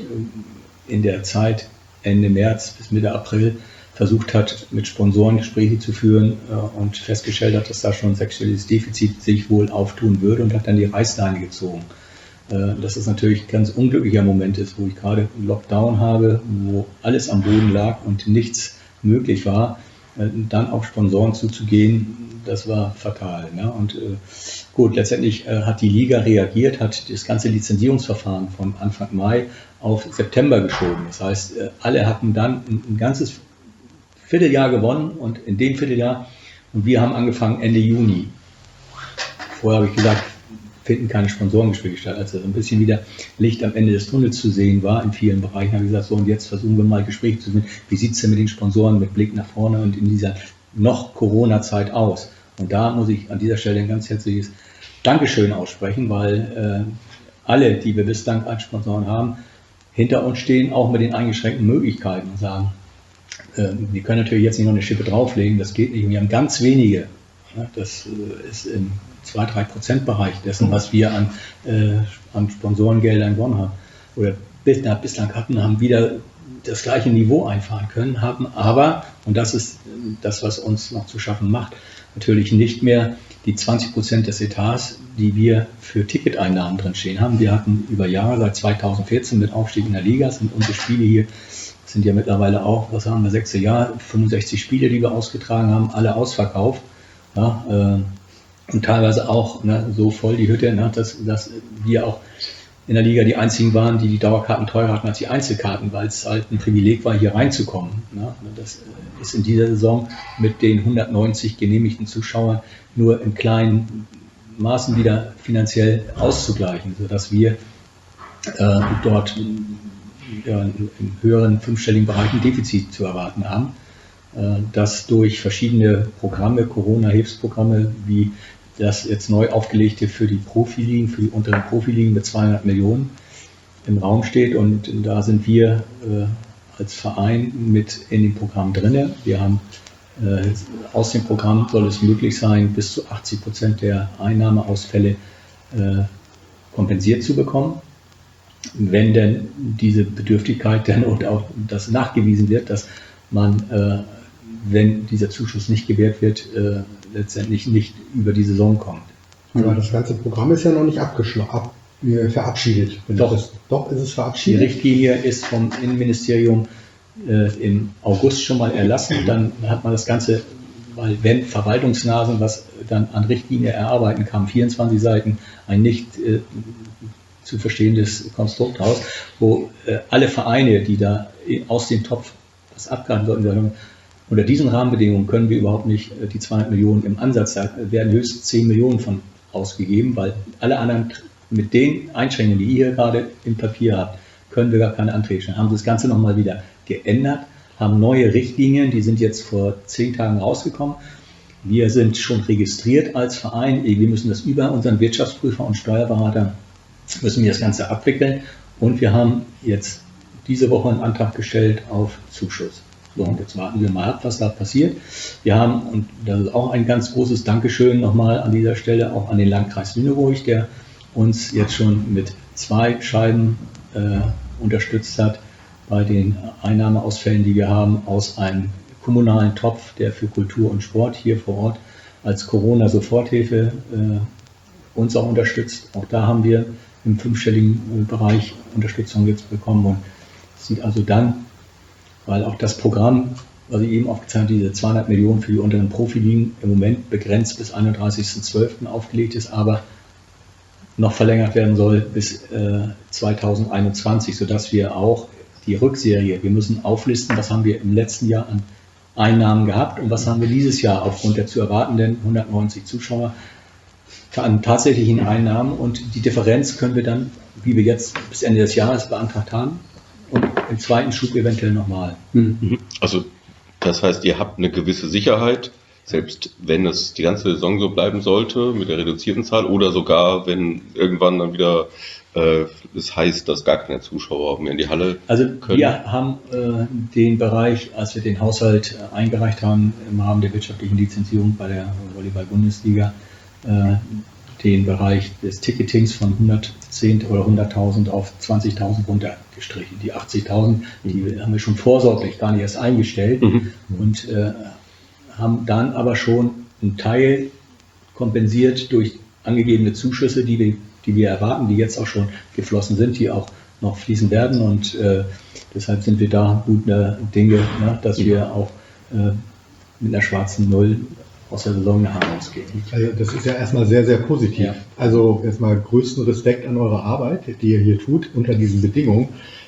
in der Zeit Ende März bis Mitte April versucht hat, mit Sponsoren Gespräche zu führen und festgestellt hat, dass da schon ein sechsstelliges Defizit sich wohl auftun würde und hat dann die Reißleine gezogen. Dass es natürlich ein ganz unglücklicher Moment ist, wo ich gerade einen Lockdown habe, wo alles am Boden lag und nichts möglich war, dann auf Sponsoren zuzugehen, das war fatal. Ne? Und gut, letztendlich hat die Liga reagiert, hat das ganze Lizenzierungsverfahren von Anfang Mai auf September geschoben. Das heißt, alle hatten dann ein ganzes Vierteljahr gewonnen und in dem Vierteljahr, und wir haben angefangen Ende Juni. Vorher habe ich gesagt, finden keine Sponsorengespräche statt, als ein bisschen wieder Licht am Ende des Tunnels zu sehen war in vielen Bereichen, habe ich gesagt, so und jetzt versuchen wir mal Gespräche zu führen. Wie sieht es denn mit den Sponsoren mit Blick nach vorne und in dieser noch Corona-Zeit aus? Und da muss ich an dieser Stelle ein ganz herzliches Dankeschön aussprechen, weil alle, die wir bislang als Sponsoren haben, hinter uns stehen, auch mit den eingeschränkten Möglichkeiten und sagen, wir können natürlich jetzt nicht noch eine Schippe drauflegen, das geht nicht. Wir haben ganz wenige, das ist im 2-3% Bereich dessen, was wir an Sponsorengeldern gewonnen haben oder bislang hatten, haben wieder das gleiche Niveau einfahren können, haben aber, und das ist das, was uns noch zu schaffen macht, natürlich nicht mehr die 20% des Etats, die wir für Ticketeinnahmen drinstehen haben. Wir hatten über Jahre, seit 2014 mit Aufstieg in der Liga, sind unsere Spiele hier, sind ja mittlerweile auch, was haben wir, 6. Jahr, 65 Spiele, die wir ausgetragen haben, alle ausverkauft. Ja, und teilweise auch so voll die Hütte, dass wir auch in der Liga die einzigen waren, die Dauerkarten teurer hatten als die Einzelkarten, weil es halt ein Privileg war, hier reinzukommen. Das ist in dieser Saison mit den 190 genehmigten Zuschauern nur in kleinen Maßen wieder finanziell auszugleichen, sodass wir dort im höheren 5-stelligen Bereich ein Defizit zu erwarten haben, das durch verschiedene Programme, Corona-Hilfsprogramme, wie das jetzt neu aufgelegte für die Profiligen, für die unteren Profiligen mit 200 Millionen im Raum steht. Und da sind wir als Verein mit in dem Programm drin. Wir haben aus dem Programm soll es möglich sein, bis zu 80% der Einnahmeausfälle kompensiert zu bekommen. Wenn denn diese Bedürftigkeit dann und auch das nachgewiesen wird, dass man, wenn dieser Zuschuss nicht gewährt wird, letztendlich nicht über die Saison kommt. Aber das ganze Programm ist ja noch nicht verabschiedet. Doch ist es verabschiedet. Die Richtlinie ist vom Innenministerium im August schon mal erlassen. Dann hat man das Ganze, weil wenn Verwaltungsnasen was dann an Richtlinie erarbeiten, kamen 24 Seiten, ein nicht zu verstehendes Konstrukt raus, wo alle Vereine, die da aus dem Topf was abgreifen sollten, sagen, unter diesen Rahmenbedingungen können wir überhaupt nicht die 200 Millionen im Ansatz, da werden höchstens 10 Millionen von ausgegeben, weil alle anderen mit den Einschränkungen, die ihr gerade im Papier habt, können wir gar keine Anträge stellen. Haben das Ganze nochmal wieder geändert, haben neue Richtlinien, die sind jetzt vor 10 Tagen rausgekommen. Wir sind schon registriert als Verein, wir müssen das über unseren Wirtschaftsprüfer und Steuerberater, müssen wir das Ganze abwickeln und wir haben jetzt diese Woche einen Antrag gestellt auf Zuschuss. So, und jetzt warten wir mal ab, was da passiert. Wir haben, und das ist auch ein ganz großes Dankeschön nochmal an dieser Stelle, auch an den Landkreis Lüneburg, der uns jetzt schon mit 2 Scheiben unterstützt hat bei den Einnahmeausfällen, die wir haben, aus einem kommunalen Topf, der für Kultur und Sport hier vor Ort als Corona-Soforthilfe uns auch unterstützt. Auch da haben wir im 5-stelligen Bereich Unterstützung jetzt bekommen und es sieht also dann, weil auch das Programm, was ich eben aufgezeigt habe, diese 200 Millionen für die unteren Profiligen im Moment begrenzt bis 31.12. aufgelegt ist, aber noch verlängert werden soll bis 2021, sodass wir auch die Rückserie. Wir müssen auflisten, was haben wir im letzten Jahr an Einnahmen gehabt und was haben wir dieses Jahr aufgrund der zu erwartenden 190 Zuschauer an tatsächlichen Einnahmen, und die Differenz können wir dann, wie wir jetzt bis Ende des Jahres beantragt haben, und im zweiten Schub eventuell nochmal. Also das heißt, ihr habt eine gewisse Sicherheit, selbst wenn es die ganze Saison so bleiben sollte mit der reduzierten Zahl oder sogar wenn irgendwann dann wieder es heißt, dass gar keine Zuschauer mehr in die Halle können. Wir haben den Bereich, als wir den Haushalt eingereicht haben im Rahmen der wirtschaftlichen Lizenzierung bei der Volleyball-Bundesliga, den Bereich des Ticketings von 110 oder 100.000 auf 20.000 runtergestrichen. Die 80.000, die haben wir schon vorsorglich gar nicht erst eingestellt und haben dann aber schon einen Teil kompensiert durch angegebene Zuschüsse, die wir erwarten, die jetzt auch schon geflossen sind, die auch noch fließen werden, und deshalb sind wir da guter Dinge, dass wir auch mit einer schwarzen Null aus der Saison herausgehen. Also das ist ja erstmal sehr, sehr positiv. Ja. Also erstmal größten Respekt an eure Arbeit, die ihr hier tut, unter diesen Bedingungen.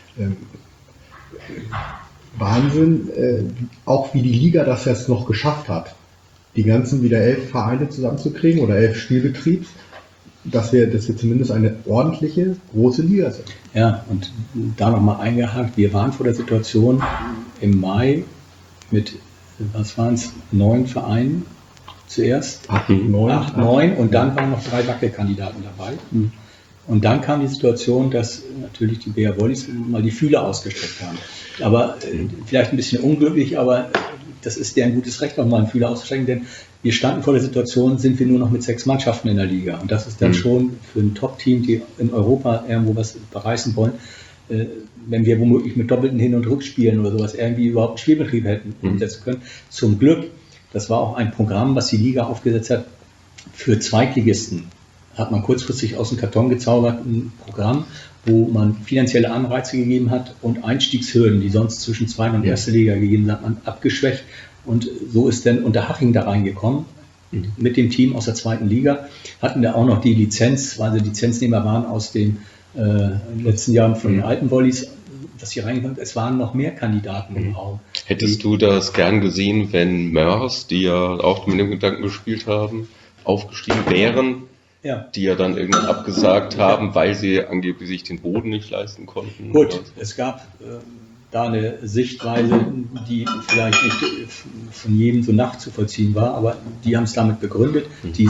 Wahnsinn, auch wie die Liga das jetzt noch geschafft hat, die ganzen wieder 11 Vereine zusammenzukriegen oder 11 Spielbetriebs, dass wir zumindest eine ordentliche, große Liga sind. Ja, und da nochmal eingehakt, wir waren vor der Situation im Mai mit, was waren es, 9 Vereinen zuerst, 8, 9 und dann waren noch 3 Wackelkandidaten dabei. Und dann kam die Situation, dass natürlich die BR Volleys mal die Fühler ausgestreckt haben. Aber vielleicht ein bisschen unglücklich, aber das ist deren gutes Recht, auch mal einen Fühler auszustrecken, denn wir standen vor der Situation, sind wir nur noch mit 6 Mannschaften in der Liga. Und das ist dann schon für ein Top-Team, die in Europa irgendwo was bereißen wollen, wenn wir womöglich mit doppelten Hin- und Rückspielen oder sowas irgendwie überhaupt einen Spielbetrieb hätten umsetzen können. Zum Glück, das war auch ein Programm, was die Liga aufgesetzt hat, für Zweitligisten. Hat man kurzfristig aus dem Karton gezaubert, ein Programm, wo man finanzielle Anreize gegeben hat und Einstiegshürden, die sonst zwischen 2. und 1. Liga gegeben sind, hat man abgeschwächt. Und so ist dann Unterhaching da reingekommen mit dem Team aus der 2. Liga. Hatten da auch noch die Lizenz, weil sie Lizenznehmer waren aus den letzten Jahren von den alten Volleys, dass sie reingekommen sind. Es waren noch mehr Kandidaten im Raum. Hättest du das gern gesehen, wenn Mörs, die ja auch mit dem Gedanken gespielt haben, aufgestiegen wären? Ja. Die ja dann irgendwann abgesagt haben, weil sie angeblich sich den Boden nicht leisten konnten. Gut, es gab da eine Sichtweise, die vielleicht nicht von jedem so nachzuvollziehen war, aber die haben es damit begründet.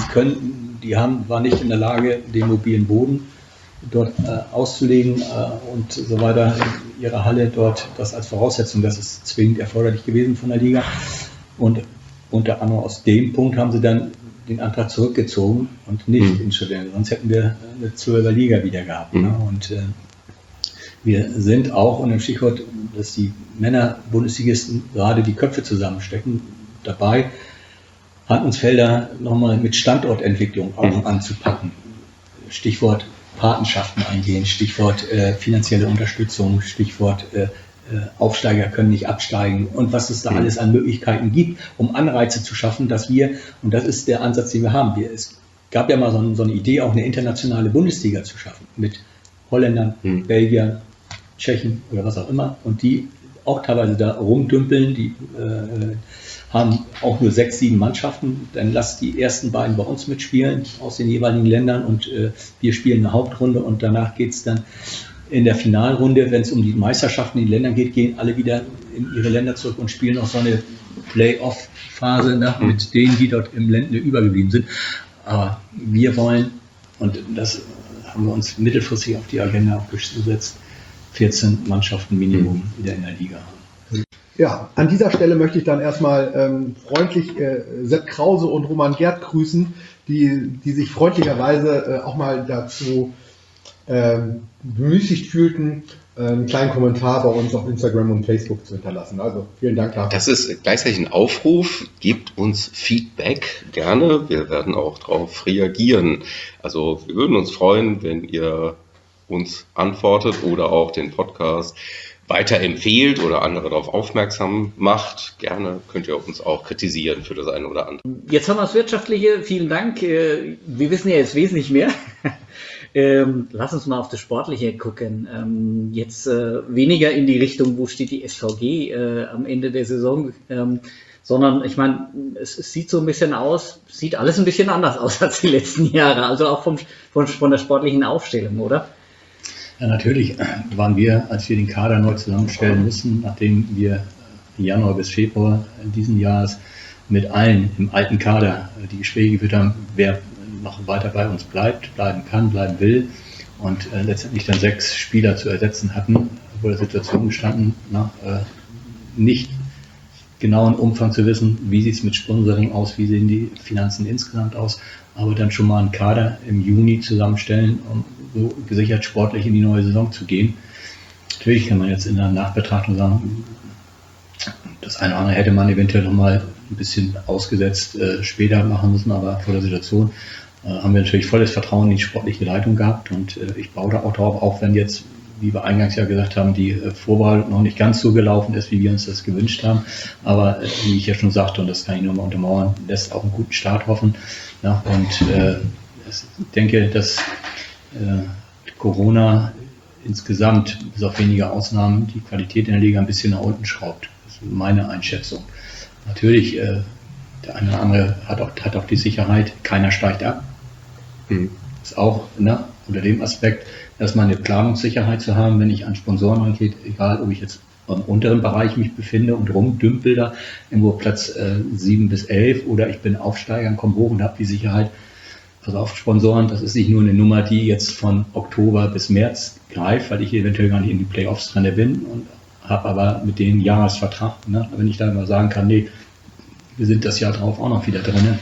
Waren nicht in der Lage, den mobilen Boden dort auszulegen und so weiter, ihre Halle dort, das als Voraussetzung, das ist zwingend erforderlich gewesen von der Liga. Und unter anderem aus dem Punkt haben sie dann den Antrag zurückgezogen und nicht installiert. Sonst hätten wir eine 12er Liga wieder gehabt. Ne? Und wir sind auch unter dem Stichwort, dass die Männer-Bundesligisten gerade die Köpfe zusammenstecken, dabei, Handlungsfelder nochmal mit Standortentwicklung auch anzupacken. Stichwort Patenschaften eingehen, Stichwort finanzielle Unterstützung, Stichwort Aufsteiger können nicht absteigen und was es da alles an Möglichkeiten gibt, um Anreize zu schaffen, dass wir, und das ist der Ansatz, den wir haben, es gab ja mal so eine Idee, auch eine internationale Bundesliga zu schaffen, mit Holländern, Belgiern, Tschechen oder was auch immer, und die auch teilweise da rumdümpeln, die haben auch nur 6, 7 Mannschaften, dann lasst die ersten beiden bei uns mitspielen aus den jeweiligen Ländern und wir spielen eine Hauptrunde und danach geht es dann in der Finalrunde, wenn es um die Meisterschaften in den Ländern geht, gehen alle wieder in ihre Länder zurück und spielen noch so eine Play-Off-Phase mit denen, die dort im Ländle übergeblieben sind. Aber wir wollen, und das haben wir uns mittelfristig auf die Agenda auch gesetzt, 14 Mannschaften Minimum wieder in der Liga haben. Ja, an dieser Stelle möchte ich dann erstmal freundlich Sepp Krause und Roman Gerd grüßen, die sich freundlicherweise auch mal dazu bemüßigt fühlten, einen kleinen Kommentar bei uns auf Instagram und Facebook zu hinterlassen. Also vielen Dank dafür. Das ist gleichzeitig ein Aufruf. Gebt uns Feedback gerne. Wir werden auch darauf reagieren. Also wir würden uns freuen, wenn ihr uns antwortet oder auch den Podcast weiterempfehlt oder andere darauf aufmerksam macht. Gerne könnt ihr uns auch kritisieren für das eine oder andere. Jetzt haben wir das Wirtschaftliche. Vielen Dank. Wir wissen ja jetzt wesentlich mehr. Lass uns mal auf das Sportliche gucken. Jetzt weniger in die Richtung, wo steht die SVG am Ende der Saison, sondern ich meine, es sieht so ein bisschen aus, sieht alles ein bisschen anders aus als die letzten Jahre, also auch von der sportlichen Aufstellung, oder? Ja, natürlich waren wir, als wir den Kader neu zusammenstellen mussten, nachdem wir Januar bis Februar diesen Jahres mit allen im alten Kader die Gespräche geführt haben, wer noch weiter bei uns bleibt, bleiben kann, bleiben will und letztendlich dann 6 Spieler zu ersetzen hatten, vor der Situation gestanden, nicht genauen Umfang zu wissen, wie sieht es mit Sponsoring aus, wie sehen die Finanzen insgesamt aus, aber dann schon mal einen Kader im Juni zusammenstellen, um so gesichert sportlich in die neue Saison zu gehen. Natürlich kann man jetzt in der Nachbetrachtung sagen, das eine oder andere hätte man eventuell noch mal ein bisschen ausgesetzt später machen müssen, aber vor der Situation haben wir natürlich volles Vertrauen in die sportliche Leitung gehabt und ich baue da auch drauf, auch wenn jetzt, wie wir eingangs ja gesagt haben, die Vorwahl noch nicht ganz so gelaufen ist, wie wir uns das gewünscht haben, aber wie ich ja schon sagte, und das kann ich nur mal untermauern, lässt auch einen guten Start hoffen. Ja, und ich denke, dass Corona insgesamt, bis auf wenige Ausnahmen, die Qualität in der Liga ein bisschen nach unten schraubt. Das ist meine Einschätzung. Natürlich, der eine oder andere hat auch die Sicherheit, keiner steigt ab. Ist auch unter dem Aspekt, erstmal eine Planungssicherheit zu haben, wenn ich an Sponsoren rangehe, egal ob ich jetzt im unteren Bereich mich befinde und rumdümpel da irgendwo Platz 7 bis 11 oder ich bin Aufsteiger und komme hoch und habe die Sicherheit, also auf Sponsoren, das ist nicht nur eine Nummer, die jetzt von Oktober bis März greift, weil ich eventuell gar nicht in die Playoffs drin bin und habe aber mit denen Jahresvertrag. Wenn ich dann mal sagen kann, nee, wir sind das Jahr drauf auch noch wieder drin,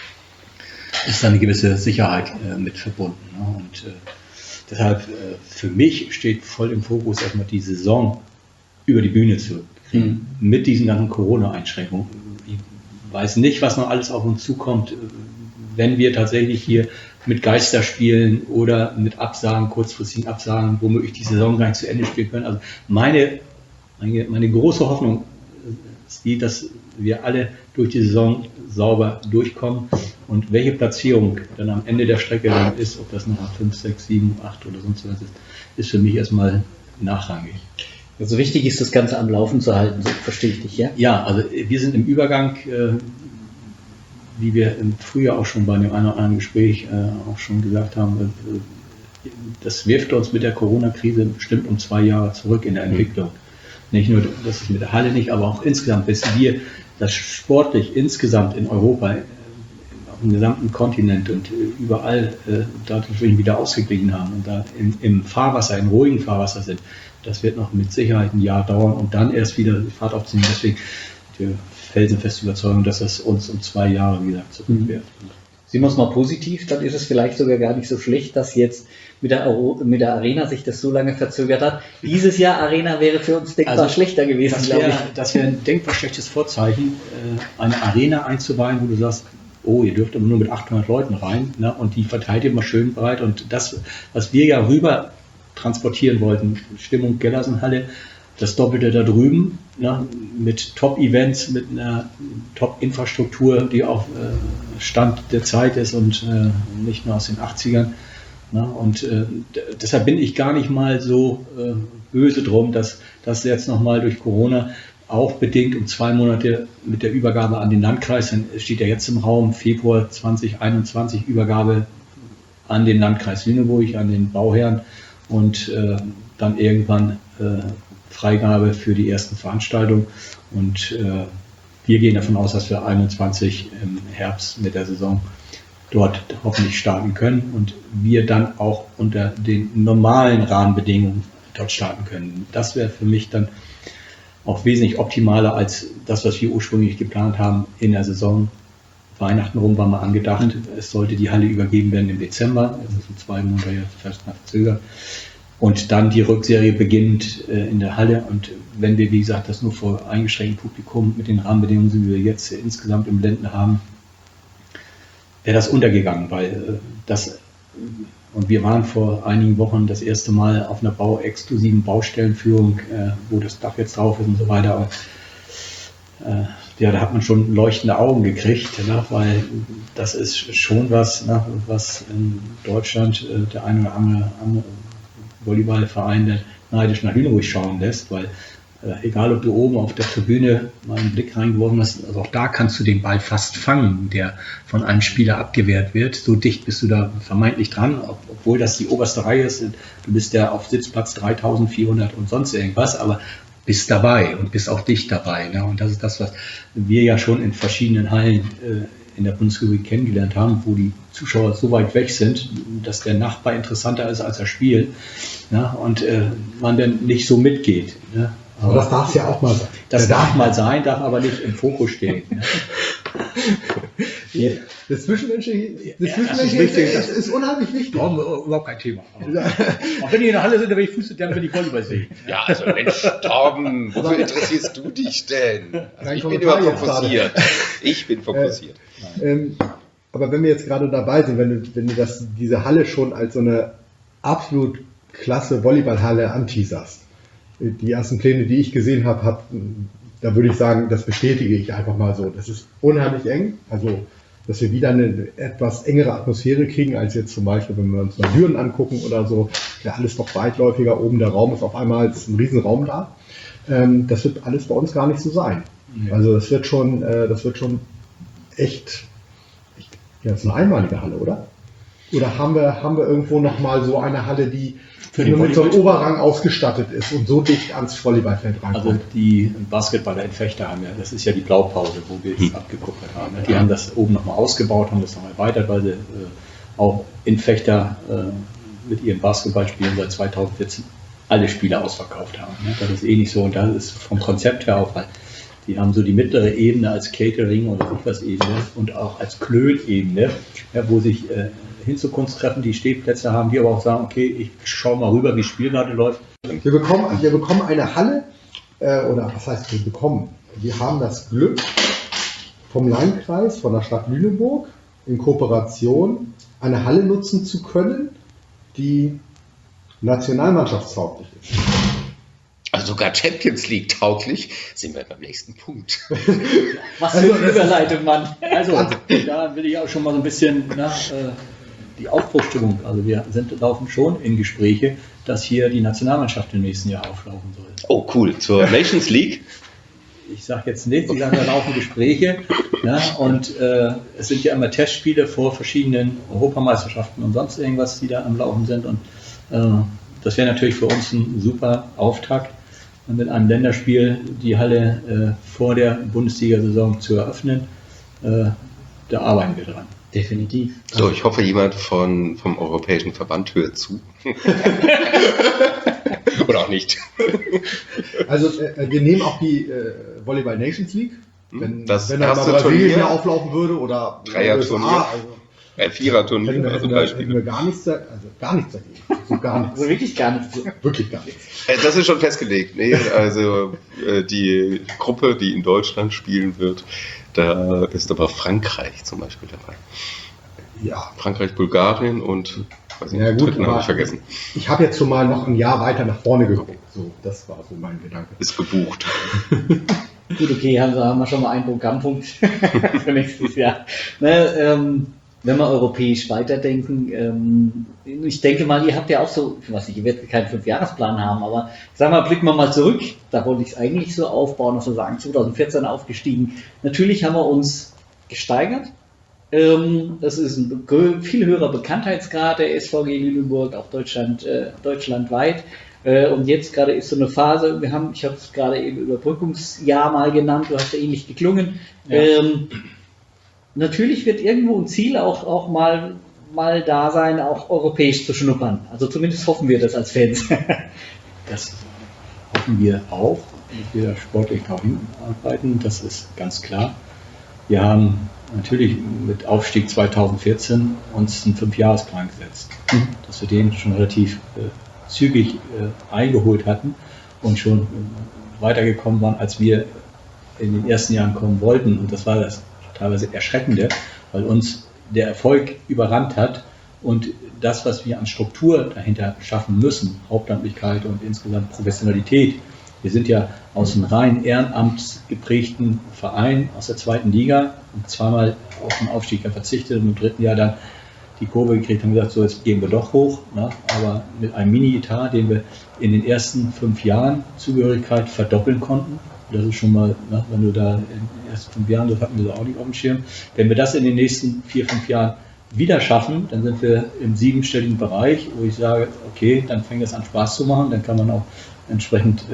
ist da eine gewisse Sicherheit mit verbunden. Und deshalb für mich steht voll im Fokus, erstmal die Saison über die Bühne zu kriegen, mit diesen ganzen Corona-Einschränkungen. Ich weiß nicht, was noch alles auf uns zukommt, wenn wir tatsächlich hier mit Geisterspielen oder mit Absagen, kurzfristigen Absagen, womöglich die Saison gar nicht zu Ende spielen können. Also meine große Hoffnung ist die, dass wir alle durch die Saison sauber durchkommen und welche Platzierung dann am Ende der Strecke dann ist, ob das nachher 5, 6, 7, 8 oder sonst was ist für mich erstmal nachrangig. Also wichtig ist, das Ganze am Laufen zu halten, so verstehe ich dich, ja? Ja, also wir sind im Übergang, wie wir im Frühjahr auch schon bei dem einen oder anderen Gespräch auch schon gesagt haben, das wirft uns mit der Corona-Krise bestimmt um 2 Jahre zurück in der Entwicklung. Nicht nur, das ist mit der Halle nicht, aber auch insgesamt, bis wir das sportlich insgesamt in Europa, auf dem gesamten Kontinent und überall dadurch wieder ausgeglichen haben und da im Fahrwasser, im ruhigen Fahrwasser sind, das wird noch mit Sicherheit ein Jahr dauern und dann erst wieder die Fahrt aufziehen. Deswegen die felsenfeste Überzeugung, dass das uns um 2 Jahre, wie gesagt, zurückwirft. Sehen wir es mal positiv, dann ist es vielleicht sogar gar nicht so schlecht, dass jetzt mit der Arena sich das so lange verzögert hat. Dieses Jahr Arena wäre für uns denkbar schlechter gewesen, glaube ich. Das wäre ein denkbar schlechtes Vorzeichen, eine Arena einzuweihen, wo du sagst, oh, ihr dürft aber nur mit 800 Leuten rein, und die verteilt ihr mal schön breit. Und das, was wir ja rüber transportieren wollten, Stimmung Gellersenhalle, das Doppelte da drüben, mit Top-Events, mit einer Top-Infrastruktur, die auf Stand der Zeit ist und nicht nur aus den 80ern. Und deshalb bin ich gar nicht mal so böse drum, dass das jetzt nochmal durch Corona auch bedingt um 2 Monate mit der Übergabe an den Landkreis, dann steht ja jetzt im Raum Februar 2021 Übergabe an den Landkreis Lüneburg, an den Bauherrn und dann irgendwann Freigabe für die ersten Veranstaltungen und wir gehen davon aus, dass wir 21 im Herbst mit der Saison dort hoffentlich starten können und wir dann auch unter den normalen Rahmenbedingungen dort starten können. Das wäre für mich dann auch wesentlich optimaler als das, was wir ursprünglich geplant haben in der Saison. Weihnachten rum war mal angedacht, es sollte die Halle übergeben werden im Dezember, also so 2 Monate fast verzögert. Und dann die Rückserie beginnt in der Halle. Und wenn wir, wie gesagt, das nur vor eingeschränktem Publikum mit den Rahmenbedingungen, die wir jetzt insgesamt im Ländle haben, wäre das untergegangen, weil und wir waren vor einigen Wochen das erste Mal auf einer exklusiven Baustellenführung, wo das Dach jetzt drauf ist und so weiter. Aber ja, da hat man schon leuchtende Augen gekriegt, ne, weil das ist schon was, ne, was in Deutschland der eine oder andere Volleyballverein der neidisch nach Lüneburg schauen lässt, weil egal ob du oben auf der Tribüne mal einen Blick reingeworfen hast, also auch da kannst du den Ball fast fangen, der von einem Spieler abgewehrt wird. So dicht bist du da vermeintlich dran, obwohl das die oberste Reihe ist. Du bist ja auf Sitzplatz 3400 und sonst irgendwas, aber bist dabei und bist auch dicht dabei. Ne? Und das ist das, was wir ja schon in verschiedenen Hallen in der Bundesrepublik kennengelernt haben, wo die Zuschauer so weit weg sind, dass der Nachbar interessanter ist als das Spiel, ne? Und man dann nicht so mitgeht. Ne? Aber das darf es ja auch mal sein. Das darf mal sein, darf aber nicht im Fokus stehen. Ne? Das Zwischenmenschliche ist unheimlich wichtig. Überhaupt kein Thema. Auch wenn die in der Halle sind, dann will ich Volleyball sehen. Ja, also Mensch, Torben, wofür interessierst du dich denn? Also ich bin immer fokussiert. Ich bin fokussiert. Aber wenn wir jetzt gerade dabei sind, wenn du diese Halle schon als so eine absolut klasse Volleyballhalle anteaserst, die ersten Pläne, die ich gesehen habe, da würde ich sagen, das bestätige ich einfach mal so. Das ist unheimlich eng, also dass wir wieder eine etwas engere Atmosphäre kriegen, als jetzt zum Beispiel, wenn wir uns mal Düren angucken oder so, ja alles doch weitläufiger, oben der Raum ist auf einmal ist ein Riesenraum da. Das wird alles bei uns gar nicht so sein. Also das wird schon echt, das ist eine einmalige Halle, oder? Oder haben wir irgendwo nochmal so eine Halle, die nur mit so einem Oberrang ausgestattet ist und so dicht ans Volleyballfeld reinkommt? Also die Basketballer in Fechter haben ja, das ist ja die Blaupause, wo wir es abgekuppelt haben. Die haben das oben nochmal ausgebaut, haben das noch erweitert, weil sie auch in Fechter mit ihren Basketballspielen seit 2014 alle Spiele ausverkauft haben. Das ist eh nicht so und das ist vom Konzept her auch, weil die haben so die mittlere Ebene als Catering oder was Ebene und auch als Klön-Ebene, ja, wo sich Hinzukunftstreffen, die Stehplätze haben, die aber auch sagen, okay, ich schaue mal rüber, wie das Spiel gerade läuft. Wir bekommen eine Halle, oder was heißt wir bekommen? Wir haben das Glück, vom Landkreis, von der Stadt Lüneburg, in Kooperation eine Halle nutzen zu können, die nationalmannschaftstauglich ist. Also sogar Champions League tauglich, sind wir beim nächsten Punkt. Was für eine Überleitung, Mann. Also, da will ich auch schon mal so ein bisschen die Aufbruchstimmung, also wir laufen schon in Gespräche, dass hier die Nationalmannschaft im nächsten Jahr auflaufen soll. Oh cool, zur Nations League? Ich sage jetzt nichts, ich sage, da laufen Gespräche, ja, und es sind ja immer Testspiele vor verschiedenen Europameisterschaften und sonst irgendwas, die da am Laufen sind und das wäre natürlich für uns ein super Auftakt, mit einem Länderspiel die Halle vor der Bundesliga-Saison zu eröffnen. Da arbeiten wir dran. Definitiv. So, ich hoffe, jemand vom Europäischen Verband hört zu. Oder auch nicht. Also wir nehmen auch die Volleyball Nations League. Wenn da mal Brasilien auflaufen würde oder Dreier-Turnier. Ein Vierer-Turnier zum Beispiel. Hätten wir gar nichts dagegen. So gar nichts. Also wirklich gar nichts. Wirklich gar nichts. Das ist schon festgelegt. Nee, also die Gruppe, die in Deutschland spielen wird, da ist aber Frankreich zum Beispiel dabei. Ja. Frankreich, Bulgarien und den dritten habe ich vergessen. Ich habe jetzt schon mal noch ein Jahr weiter nach vorne geguckt. So, das war so mein Gedanke. Ist gebucht. Gut, okay, haben wir schon mal einen Programmpunkt für nächstes Jahr. Ne, wenn wir europäisch weiterdenken, ich denke mal, ihr habt ja auch so, ich weiß nicht, ihr werdet keinen 5-Jahresplan haben, aber sagen wir mal, blicken wir mal zurück, da wollte ich es eigentlich so aufbauen, dass wir sagen, 2014 aufgestiegen. Natürlich haben wir uns gesteigert. Das ist ein viel höherer Bekanntheitsgrad der SVG Lüneburg, auch deutschlandweit. Und jetzt gerade ist so eine Phase, ich habe es gerade eben Überbrückungsjahr mal genannt, du hast ja ähnlich geklungen. Ja. Natürlich wird irgendwo ein Ziel auch mal da sein, auch europäisch zu schnuppern. Also zumindest hoffen wir das als Fans. Das hoffen wir auch, dass wir sportlich darauf hinarbeiten, das ist ganz klar. Wir haben natürlich mit Aufstieg 2014 uns einen 5-Jahresplan gesetzt, dass wir den schon relativ zügig eingeholt hatten und schon weitergekommen waren, als wir in den ersten Jahren kommen wollten. Und das war das teilweise Erschreckende, weil uns der Erfolg überrannt hat und das, was wir an Struktur dahinter schaffen müssen, Hauptamtlichkeit und insgesamt Professionalität, Wir sind ja aus einem rein ehrenamtsgeprägten Verein aus der 2. Liga und zweimal auf den Aufstieg verzichtet und im 3. Jahr dann die Kurve gekriegt und gesagt, so jetzt gehen wir doch hoch, ne? Aber mit einem Mini-Etat, den wir in den ersten 5 Jahren Zugehörigkeit verdoppeln konnten. Das ist schon mal, ne, wenn du da in den ersten 5 Jahren, das hatten wir so auch nicht auf dem Schirm. Wenn wir das in den nächsten 4, 5 Jahren wieder schaffen, dann sind wir im 7-stelligen Bereich, wo ich sage, okay, dann fängt es an Spaß zu machen, dann kann man auch entsprechend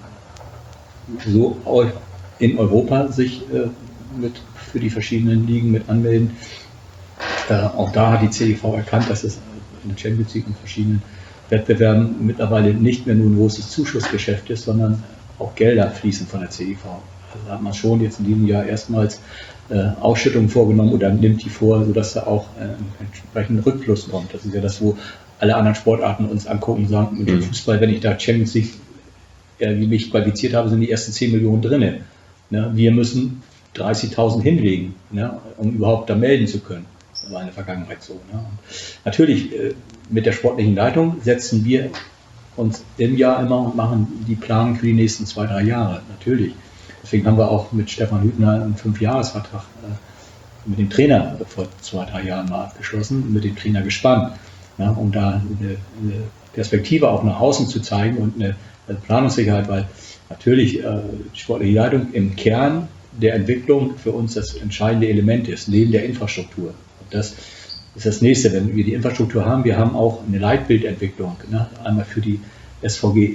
so in Europa sich für die verschiedenen Ligen mit anmelden. Auch da hat die CDV erkannt, dass es in der Champions League und verschiedenen Wettbewerben mittlerweile nicht mehr nur ein großes Zuschussgeschäft ist, sondern auch Gelder fließen von der CDV. Also da hat man schon jetzt in diesem Jahr erstmals Ausschüttungen vorgenommen oder nimmt die vor, sodass da auch entsprechend Rückfluss kommt. Das ist ja das, wo alle anderen Sportarten uns angucken und sagen, mit dem Fußball, wenn ich da Champions League wie mich qualifiziert habe, sind die ersten 10 Millionen drin. Ne? Wir müssen 30.000 hinlegen, ne? Um überhaupt da melden zu können. Das war in der Vergangenheit so. Ne? Natürlich mit der sportlichen Leitung setzen wir uns im Jahr immer und machen die Planung für die nächsten 2, 3 Jahre. Natürlich. Deswegen haben wir auch mit Stefan Hübner einen 5-Jahres-Vertrag mit dem Trainer vor 2, 3 Jahren mal abgeschlossen, mit dem Trainer gespannt, ja, um da eine Perspektive auch nach außen zu zeigen und eine Planungssicherheit, weil natürlich die sportliche Leitung im Kern der Entwicklung für uns das entscheidende Element ist, neben der Infrastruktur. Und das ist das Nächste, wenn wir die Infrastruktur haben. Wir haben auch eine Leitbildentwicklung, ne? Einmal für die SVG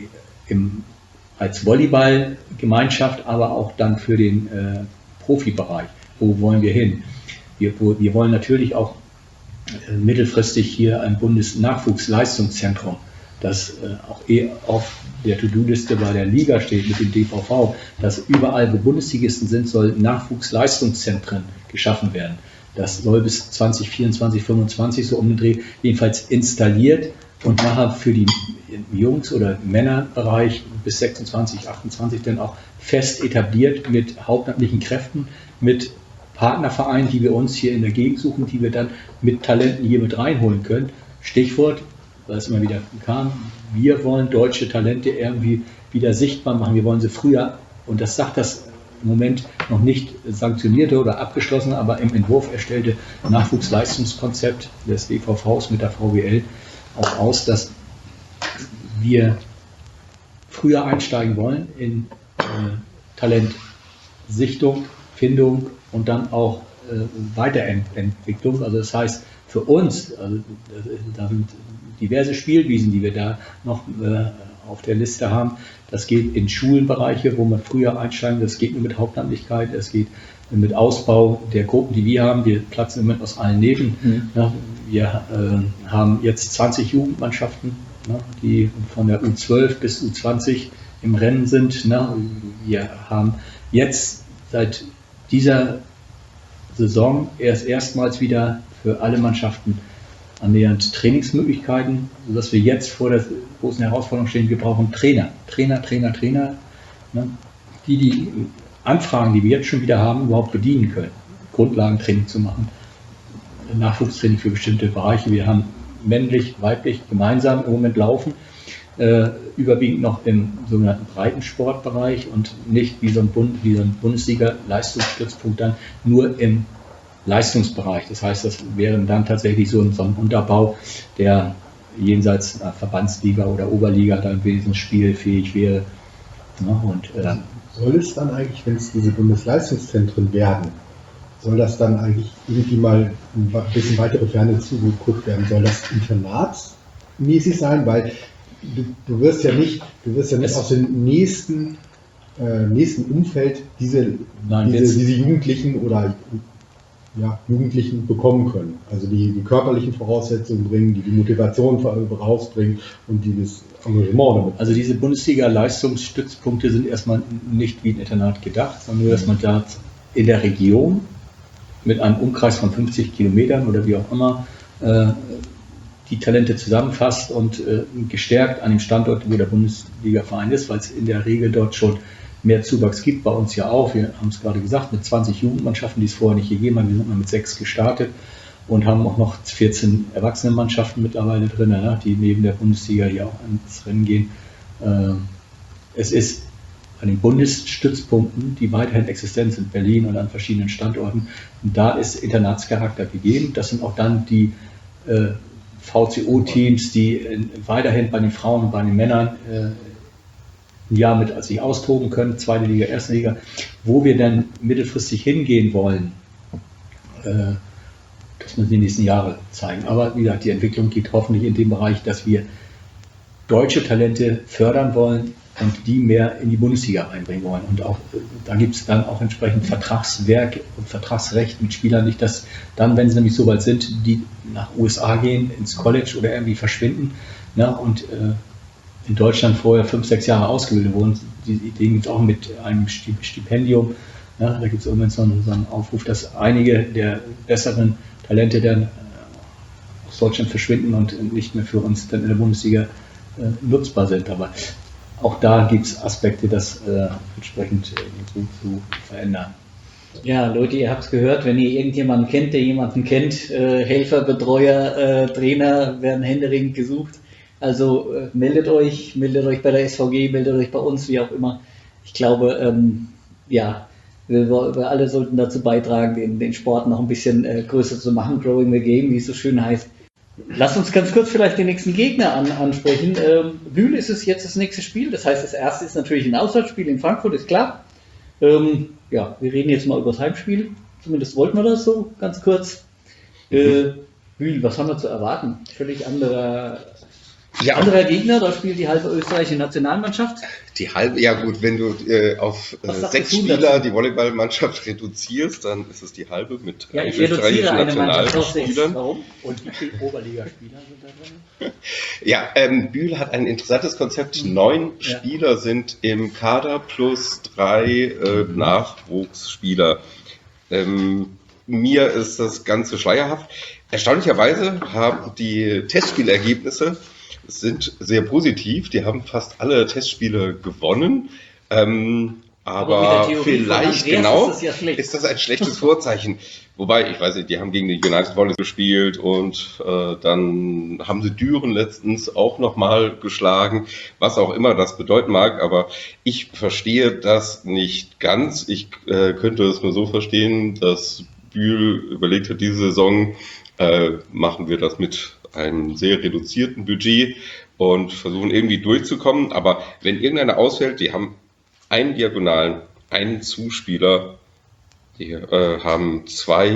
als Volleyballgemeinschaft, aber auch dann für den Profibereich. Wo wollen wir hin? Wir wollen natürlich auch mittelfristig hier ein Bundesnachwuchsleistungszentrum, das auch auf der To-Do-Liste bei der Liga steht mit dem DVV, dass überall, wo Bundesligisten sind, sollen Nachwuchsleistungszentren geschaffen werden. Das soll bis 2024, 2025 so um den Dreh jedenfalls installiert und nachher für die Jungs- oder Männerbereich bis 26, 28 dann auch fest etabliert mit hauptamtlichen Kräften, mit Partnervereinen, die wir uns hier in der Gegend suchen, die wir dann mit Talenten hier mit reinholen können. Stichwort, weil es immer wieder kam, wir wollen deutsche Talente irgendwie wieder sichtbar machen, wir wollen sie früher, und das sagt das im Moment noch nicht sanktionierte oder abgeschlossene, aber im Entwurf erstellte Nachwuchsleistungskonzept des DVVs mit der VWL auch aus, dass wir früher einsteigen wollen in Talentsichtung, Findung und dann auch Weiterentwicklung. Also das heißt für uns, also da sind diverse Spielwiesen, die wir da noch auf der Liste haben. Das geht in Schulenbereiche, wo man früher einsteigen, das geht nur mit Hauptamtlichkeit, es geht mit Ausbau der Gruppen, die wir haben. Wir platzen im Moment aus allen Nähten. Ja, wir haben jetzt 20 Jugendmannschaften, die von der U12 bis U20 im Rennen sind. Wir haben jetzt seit dieser Saison erstmals wieder für alle Mannschaften annähernd Trainingsmöglichkeiten, sodass wir jetzt vor der großen Herausforderung stehen, wir brauchen Trainer, die Anfragen, die wir jetzt schon wieder haben, überhaupt bedienen können. Grundlagentraining zu machen, Nachwuchstraining für bestimmte Bereiche. Wir haben männlich, weiblich gemeinsam im Moment laufen, überwiegend noch im sogenannten Breitensportbereich und nicht wie so ein Bundesliga-Leistungsstützpunkt dann nur im Leistungsbereich. Das heißt, das wäre dann tatsächlich so ein Unterbau, der jenseits einer Verbandsliga oder Oberliga dann wenigstens spielfähig wäre. Und soll es dann eigentlich, wenn es diese Bundesleistungszentren werden, soll das dann eigentlich irgendwie mal ein bisschen weitere Ferne zugeguckt werden? Soll das internatsmäßig sein? Weil du wirst ja nicht aus dem nächsten Umfeld diese Jugendlichen oder Jugendlichen bekommen können. Also die körperlichen Voraussetzungen bringen, die Motivation rausbringen und dieses Engagement damit. Also diese Bundesliga-Leistungsstützpunkte sind erstmal nicht wie ein Internat gedacht, sondern nur, dass man da in der Region mit einem Umkreis von 50 Kilometern oder wie auch immer die Talente zusammenfasst und gestärkt an dem Standort, wo der Bundesliga-Verein ist, weil es in der Regel dort schon mehr Zuwachs gibt, bei uns ja auch. Wir haben es gerade gesagt, mit 20 Jugendmannschaften, die es vorher nicht gegeben hat. Wir sind mal mit 6 gestartet und haben auch noch 14 Erwachsenenmannschaften mittlerweile drin, die neben der Bundesliga hier auch ins Rennen gehen. Es ist an den Bundesstützpunkten, die weiterhin existent sind, Berlin und an verschiedenen Standorten. Und da ist Internatscharakter gegeben. Das sind auch dann die VCO-Teams, die weiterhin bei den Frauen und bei den Männern ein Jahr mit sich austoben können, zweite Liga, erste Liga, wo wir dann mittelfristig hingehen wollen. Das müssen die nächsten Jahre zeigen. Aber wie gesagt, die Entwicklung geht hoffentlich in dem Bereich, dass wir deutsche Talente fördern wollen und die mehr in die Bundesliga einbringen wollen. Und auch da gibt es dann auch entsprechend Vertragswerk und Vertragsrecht mit Spielern, nicht dass dann, wenn sie nämlich so weit sind, die nach USA gehen, ins College oder irgendwie verschwinden, und in Deutschland vorher 5, 6 Jahre ausgebildet wurden. Die Idee gibt es auch mit einem Stipendium. Da gibt es irgendwann so einen Aufruf, dass einige der besseren Talente dann aus Deutschland verschwinden und nicht mehr für uns dann in der Bundesliga nutzbar sind. Aber auch da gibt es Aspekte, das entsprechend zu verändern. Ja, Leute, ihr habt es gehört, wenn ihr irgendjemanden kennt, der jemanden kennt, Helfer, Betreuer, Trainer werden händeringend gesucht. Also meldet euch bei der SVG, meldet euch bei uns, wie auch immer. Ich glaube, wir alle sollten dazu beitragen, den Sport noch ein bisschen größer zu machen, growing the game, wie es so schön heißt. Lass uns ganz kurz vielleicht den nächsten Gegner ansprechen. Bühl ist es jetzt das nächste Spiel, das heißt, das erste ist natürlich ein Auswärtsspiel in Frankfurt, ist klar. Wir reden jetzt mal über das Heimspiel, zumindest wollten wir das so, ganz kurz. Bühl, was haben wir zu erwarten? Völlig anderer Gegner, da spielt die halbe österreichische Nationalmannschaft. Die halbe, ja gut, wenn du auf 6 Spieler die Volleyballmannschaft reduzierst, dann ist es die halbe mit österreichischen Nationalspielern. Warum? Und wie viele Oberligaspieler sind da drin? Ja, Bühl hat ein interessantes Konzept. 9 Spieler sind im Kader plus 3 Nachwuchsspieler. Mir ist das Ganze schleierhaft. Erstaunlicherweise haben die Testspielergebnisse sind sehr positiv. Die haben fast alle Testspiele gewonnen. Aber vielleicht ist das ein schlechtes Vorzeichen. Wobei, ich weiß nicht, die haben gegen die United Volleys gespielt und dann haben sie Düren letztens auch nochmal geschlagen, was auch immer das bedeuten mag. Aber ich verstehe das nicht ganz. Ich könnte es nur so verstehen, dass Bühl überlegt hat, diese Saison machen wir das mit einem sehr reduzierten Budget und versuchen irgendwie durchzukommen. Aber wenn irgendeiner ausfällt, die haben einen Diagonalen, einen Zuspieler, die haben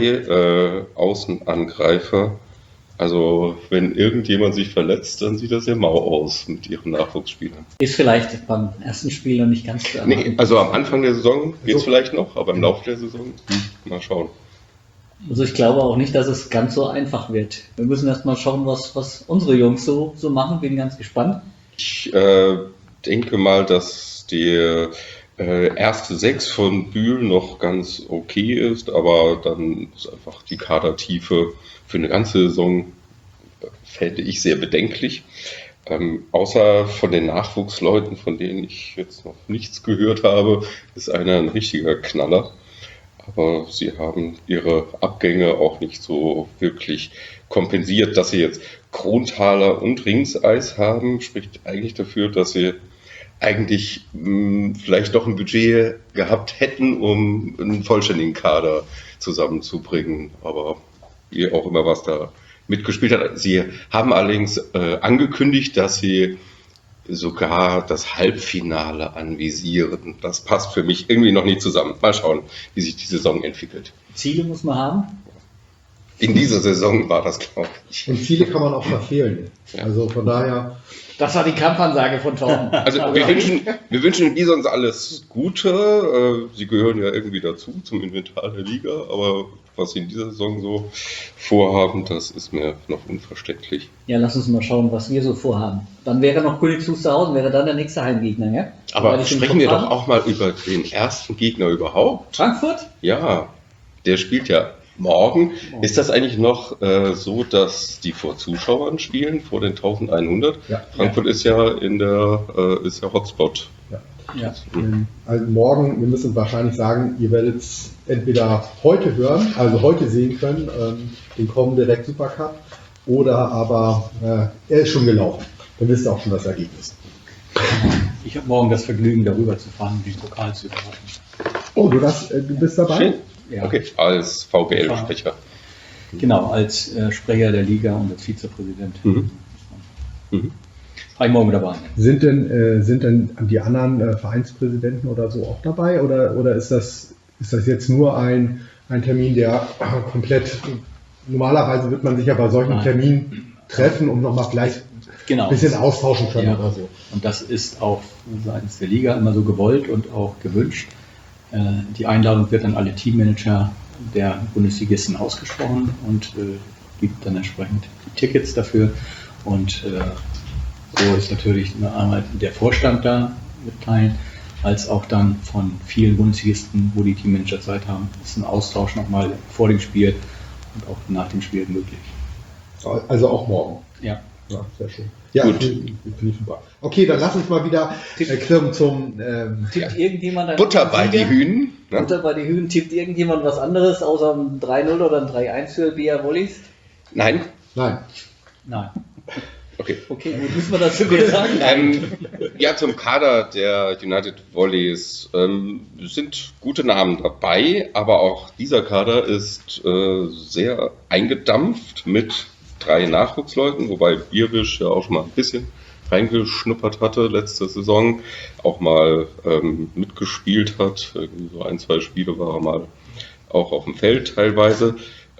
2 Außenangreifer. Also wenn irgendjemand sich verletzt, dann sieht das sehr mau aus mit ihren Nachwuchsspielern. Ist vielleicht beim ersten Spiel noch nicht ganz zu erwarten. Nee, also am Anfang der Saison geht es vielleicht noch, aber im Laufe der Saison, mal schauen. Also ich glaube auch nicht, dass es ganz so einfach wird. Wir müssen erst mal schauen, was unsere Jungs so machen. Bin ganz gespannt. Ich denke mal, dass die erste 6 von Bühl noch ganz okay ist, aber dann ist einfach die Kadertiefe für eine ganze Saison, fände ich, sehr bedenklich. Außer von den Nachwuchsleuten, von denen ich jetzt noch nichts gehört habe, ist einer ein richtiger Knaller. Aber sie haben ihre Abgänge auch nicht so wirklich kompensiert. Dass sie jetzt Kronthaler und Ringseis haben, spricht eigentlich dafür, dass sie eigentlich vielleicht doch ein Budget gehabt hätten, um einen vollständigen Kader zusammenzubringen. Aber wie auch immer, was da mitgespielt hat. Sie haben allerdings angekündigt, dass sie sogar das Halbfinale anvisieren. Das passt für mich irgendwie noch nicht zusammen. Mal schauen, wie sich die Saison entwickelt. Ziele muss man haben? In dieser Saison war das, glaube ich. Und Ziele kann man auch verfehlen. Ja. Also von daher... Das war die Kampfansage von Torben. Also wir wünschen den Bisons alles Gute. Sie gehören ja irgendwie dazu, zum Inventar der Liga. Aber was sie in dieser Saison so vorhaben, das ist mir noch unverständlich. Ja, lass uns mal schauen, was wir so vorhaben. Dann wäre noch Königs Wusterhausen, wäre dann der nächste Heimgegner, ja? Aber sprechen wir doch auch mal über den ersten Gegner überhaupt. Frankfurt? Ja, der spielt ja morgen. Ist das eigentlich noch so, dass die vor Zuschauern spielen, vor den 1100? Ja. Frankfurt ist ja ist ja Hotspot. Ja. Ja. Also morgen, wir müssen wahrscheinlich sagen, ihr werdet es entweder heute hören, also heute sehen können, den kommenden Direkt Supercup, oder aber er ist schon gelaufen. Dann wisst ihr auch schon das Ergebnis. Ich habe morgen das Vergnügen, darüber zu fahren und den Pokal zu überreichen. Oh, du bist dabei? Schön. Ja. Okay, als VBL-Sprecher. Genau, als Sprecher der Liga und als Vizepräsident. Mhm. Mhm. War ich morgen dabei. Sind denn die anderen Vereinspräsidenten oder so auch dabei? Oder ist das jetzt nur ein Termin, der komplett, normalerweise wird man sich ja bei solchen Terminen treffen, um nochmal vielleicht ein bisschen austauschen können oder so. Und das ist auch seitens der Liga immer so gewollt und auch gewünscht. Die Einladung wird an alle Teammanager der Bundesligisten ausgesprochen und gibt dann entsprechend die Tickets dafür. Und so ist natürlich einmal der Vorstand da mitteilen, als auch dann von vielen Bundesligisten, wo die Teammanager Zeit haben, ist ein Austausch nochmal vor dem Spiel und auch nach dem Spiel möglich. Also auch morgen. Ja. Ja, sehr schön. Ja, gut. Super. Okay, dann lass uns mal wieder zum Tippt irgendjemand Butter bei die Hühnen. Ne? Butter bei die Hühnen. Tippt irgendjemand was anderes außer ein 3-0 oder ein 3-1 für BR Wollis? Nein. Nein. Okay, gut, müssen wir dazu wieder sagen? Ja, zum Kader der United Volleys sind gute Namen dabei, aber auch dieser Kader ist sehr eingedampft mit 3 Nachwuchsleuten, wobei Bierwisch ja auch schon mal ein bisschen reingeschnuppert hatte letzte Saison, auch mal mitgespielt hat. So 1-2 Spiele war er mal auch auf dem Feld teilweise.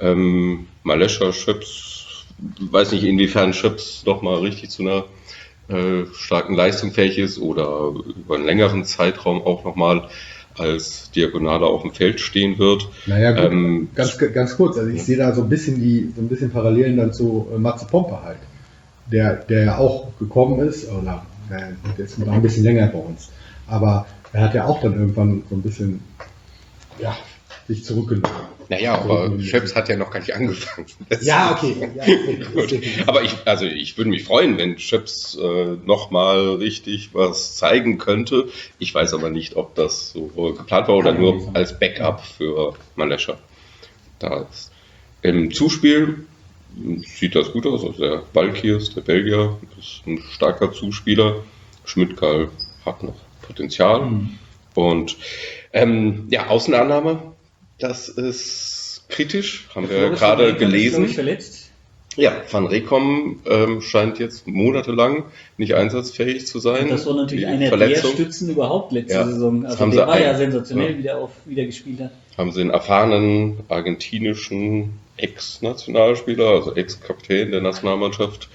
Malesha Schöps, weiß nicht, inwiefern Schöps noch mal richtig zu einer starken Leistung fähig ist oder über einen längeren Zeitraum auch noch mal als Diagonaler auf dem Feld stehen wird. Naja, gut, ganz kurz, also ich sehe da so ein bisschen Parallelen dann zu Matze Pompe halt, der ja auch gekommen ist, oder der ist noch ein bisschen länger bei uns, aber er hat ja auch dann irgendwann so ein bisschen, ja, sich zurückgenommen. Naja, aber Schöps hat ja noch gar nicht angefangen. Ja, okay. Gut. Aber ich würde mich freuen, wenn Schöps nochmal richtig was zeigen könnte. Ich weiß aber nicht, ob das so geplant war oder nur als Backup für Malesha da ist. Im Zuspiel sieht das gut aus. Also der Balkiers, der Belgier, ist ein starker Zuspieler. Schmidtkarl hat noch Potenzial. Und Außenannahme, das ist kritisch, haben wir gerade gelesen. Ist, verletzt. Ja, Van Rekom scheint jetzt monatelang nicht einsatzfähig zu sein. Und das war natürlich einer der Stützen überhaupt letzte Saison. Also der war ja sensationell, wie der wieder gespielt hat. Haben sie einen erfahrenen argentinischen Ex-Nationalspieler, also Ex-Kapitän der Nationalmannschaft,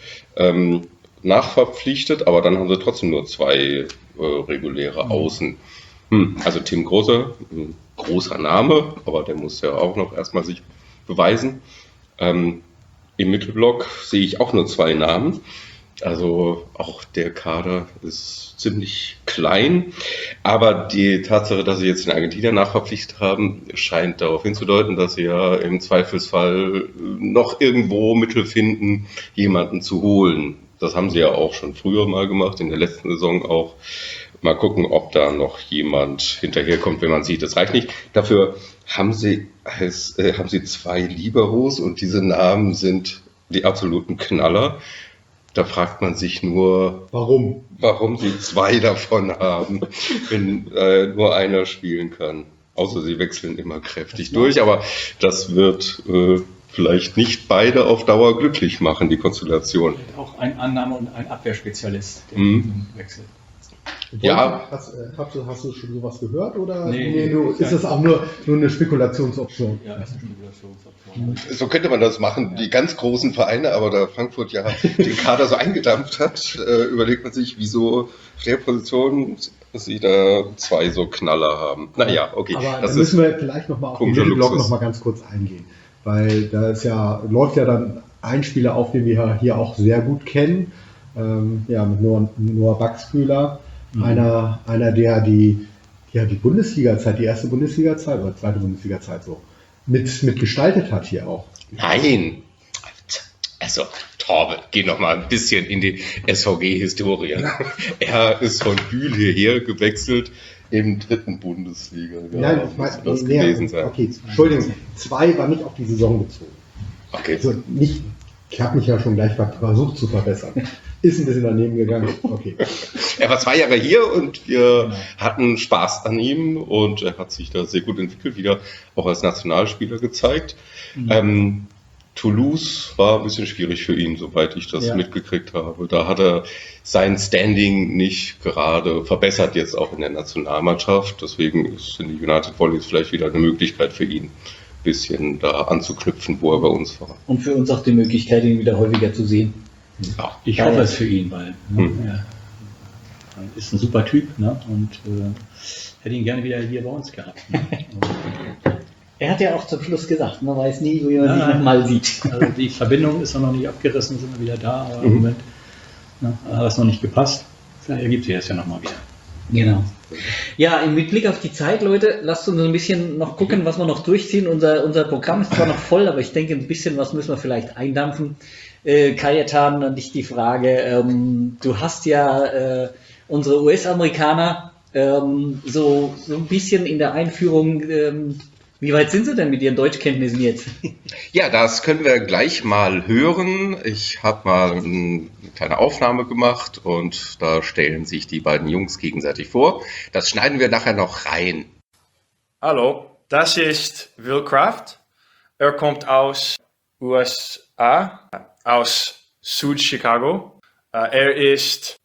nachverpflichtet, aber dann haben sie trotzdem nur 2 reguläre Außen. Also Tim Großer, ein großer Name, aber der muss ja auch noch erstmal sich beweisen. Im Mittelblock sehe ich auch nur 2 Namen. Also auch der Kader ist ziemlich klein. Aber die Tatsache, dass sie jetzt den Argentinier nachverpflichtet haben, scheint darauf hinzudeuten, dass sie ja im Zweifelsfall noch irgendwo Mittel finden, jemanden zu holen. Das haben sie ja auch schon früher mal gemacht, in der letzten Saison auch. Mal gucken, ob da noch jemand hinterherkommt, wenn man sieht, das reicht nicht. Dafür haben sie 2 Liberos und diese Namen sind die absoluten Knaller. Da fragt man sich nur, warum sie 2 davon haben, wenn nur einer spielen kann. Außer sie wechseln immer kräftig durch, aber das wird vielleicht nicht beide auf Dauer glücklich machen, die Konstellation. Auch ein Annahme- und ein Abwehrspezialist, der wechselt. Ja. Hast du schon sowas gehört oder Nee, ist das auch nur eine Spekulationsoption? Ja, das ist eine Spekulationsoption. So könnte man das machen, die ganz großen Vereine, aber da Frankfurt ja den Kader so eingedampft hat, überlegt man sich, wieso auf der Position sie da 2 so Knaller haben. Naja, okay. Aber da müssen wir vielleicht nochmal auf den Mittelblock nochmal ganz kurz eingehen, weil da läuft ja dann ein Spieler auf, den wir hier auch sehr gut kennen, mit Noah Baxbühler. Einer, der die Bundesliga-Zeit, die erste Bundesliga-Zeit oder zweite Bundesliga-Zeit so mit gestaltet hat hier auch. Nein! Also, Torben, geh noch mal ein bisschen in die SVG-Historie. Er ist von Bühl hierher gewechselt im 3. Bundesliga. Nein, das gewesen sein. Okay, Entschuldigung, 2 war nicht auf die Saison bezogen. Okay. Also nicht Ich habe mich ja schon gleich versucht zu verbessern. Ist ein bisschen daneben gegangen. Okay. Er war 2 Jahre hier und wir hatten Spaß an ihm und er hat sich da sehr gut entwickelt, wieder auch als Nationalspieler gezeigt. Toulouse war ein bisschen schwierig für ihn, soweit ich das mitgekriegt habe. Da hat er sein Standing nicht gerade verbessert, jetzt auch in der Nationalmannschaft. Deswegen sind die United Volleys vielleicht wieder eine Möglichkeit für ihn, ein bisschen da anzuknüpfen, wo er bei uns war. Und für uns auch die Möglichkeit, ihn wieder häufiger zu sehen. Ja, ich hoffe es für ihn, weil er ist ein super Typ, ne? Und hätte ihn gerne wieder hier bei uns gehabt. Ne? Er hat ja auch zum Schluss gesagt, man weiß nie, wie man ihn nochmal sieht. Also die Verbindung ist noch nicht abgerissen, sind wir wieder da, aber im Moment hat es noch nicht gepasst. Vielleicht ergibt sich das ja nochmal wieder. Genau. Ja, mit Blick auf die Zeit, Leute, lasst uns ein bisschen noch gucken, was wir noch durchziehen. Unser Programm ist zwar noch voll, aber ich denke, ein bisschen was müssen wir vielleicht eindampfen. Kajetan, an dich die Frage, du hast ja unsere US-Amerikaner so ein bisschen in der Einführung, wie weit sind sie denn mit ihren Deutschkenntnissen jetzt? Ja, das können wir gleich mal hören. Ich habe mal eine kleine Aufnahme gemacht und da stellen sich die beiden Jungs gegenseitig vor. Das schneiden wir nachher noch rein. Hallo, das ist Will Kraft. Er kommt aus USA, aus Süd-Chicago. Er ist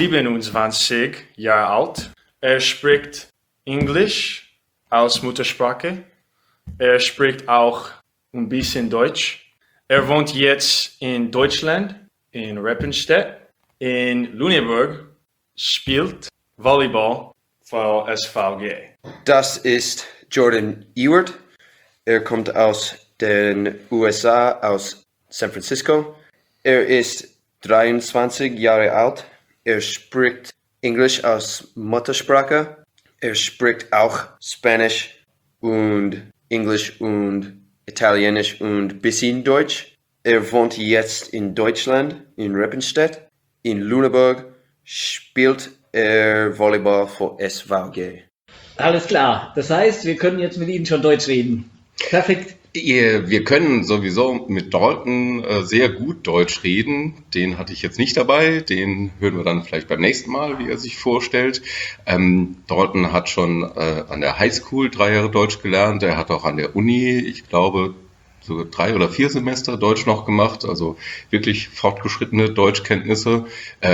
27 Jahre alt. Er spricht Englisch als Muttersprache. Er spricht auch ein bisschen Deutsch. Er wohnt jetzt in Deutschland, in Reppenstedt. In Lüneburg spielt Volleyball für SVG. Das ist Jordan Ewart. Er kommt aus den USA, aus San Francisco. Er ist 23 Jahre alt. Er spricht Englisch als Muttersprache. Er spricht auch Spanisch und Englisch und Italienisch und bisschen Deutsch. Er wohnt jetzt in Deutschland, in Reppenstedt. In Lüneburg spielt er Volleyball für SVG. Alles klar. Das heißt, wir können jetzt mit Ihnen schon Deutsch reden. Perfekt. Wir können sowieso mit Dalton sehr gut Deutsch reden. Den hatte ich jetzt nicht dabei. Den hören wir dann vielleicht beim nächsten Mal, wie er sich vorstellt. Dalton hat schon an der Highschool 3 Jahre Deutsch gelernt. Er hat auch an der Uni, ich glaube, so 3 oder 4 Semester Deutsch noch gemacht. Also wirklich fortgeschrittene Deutschkenntnisse.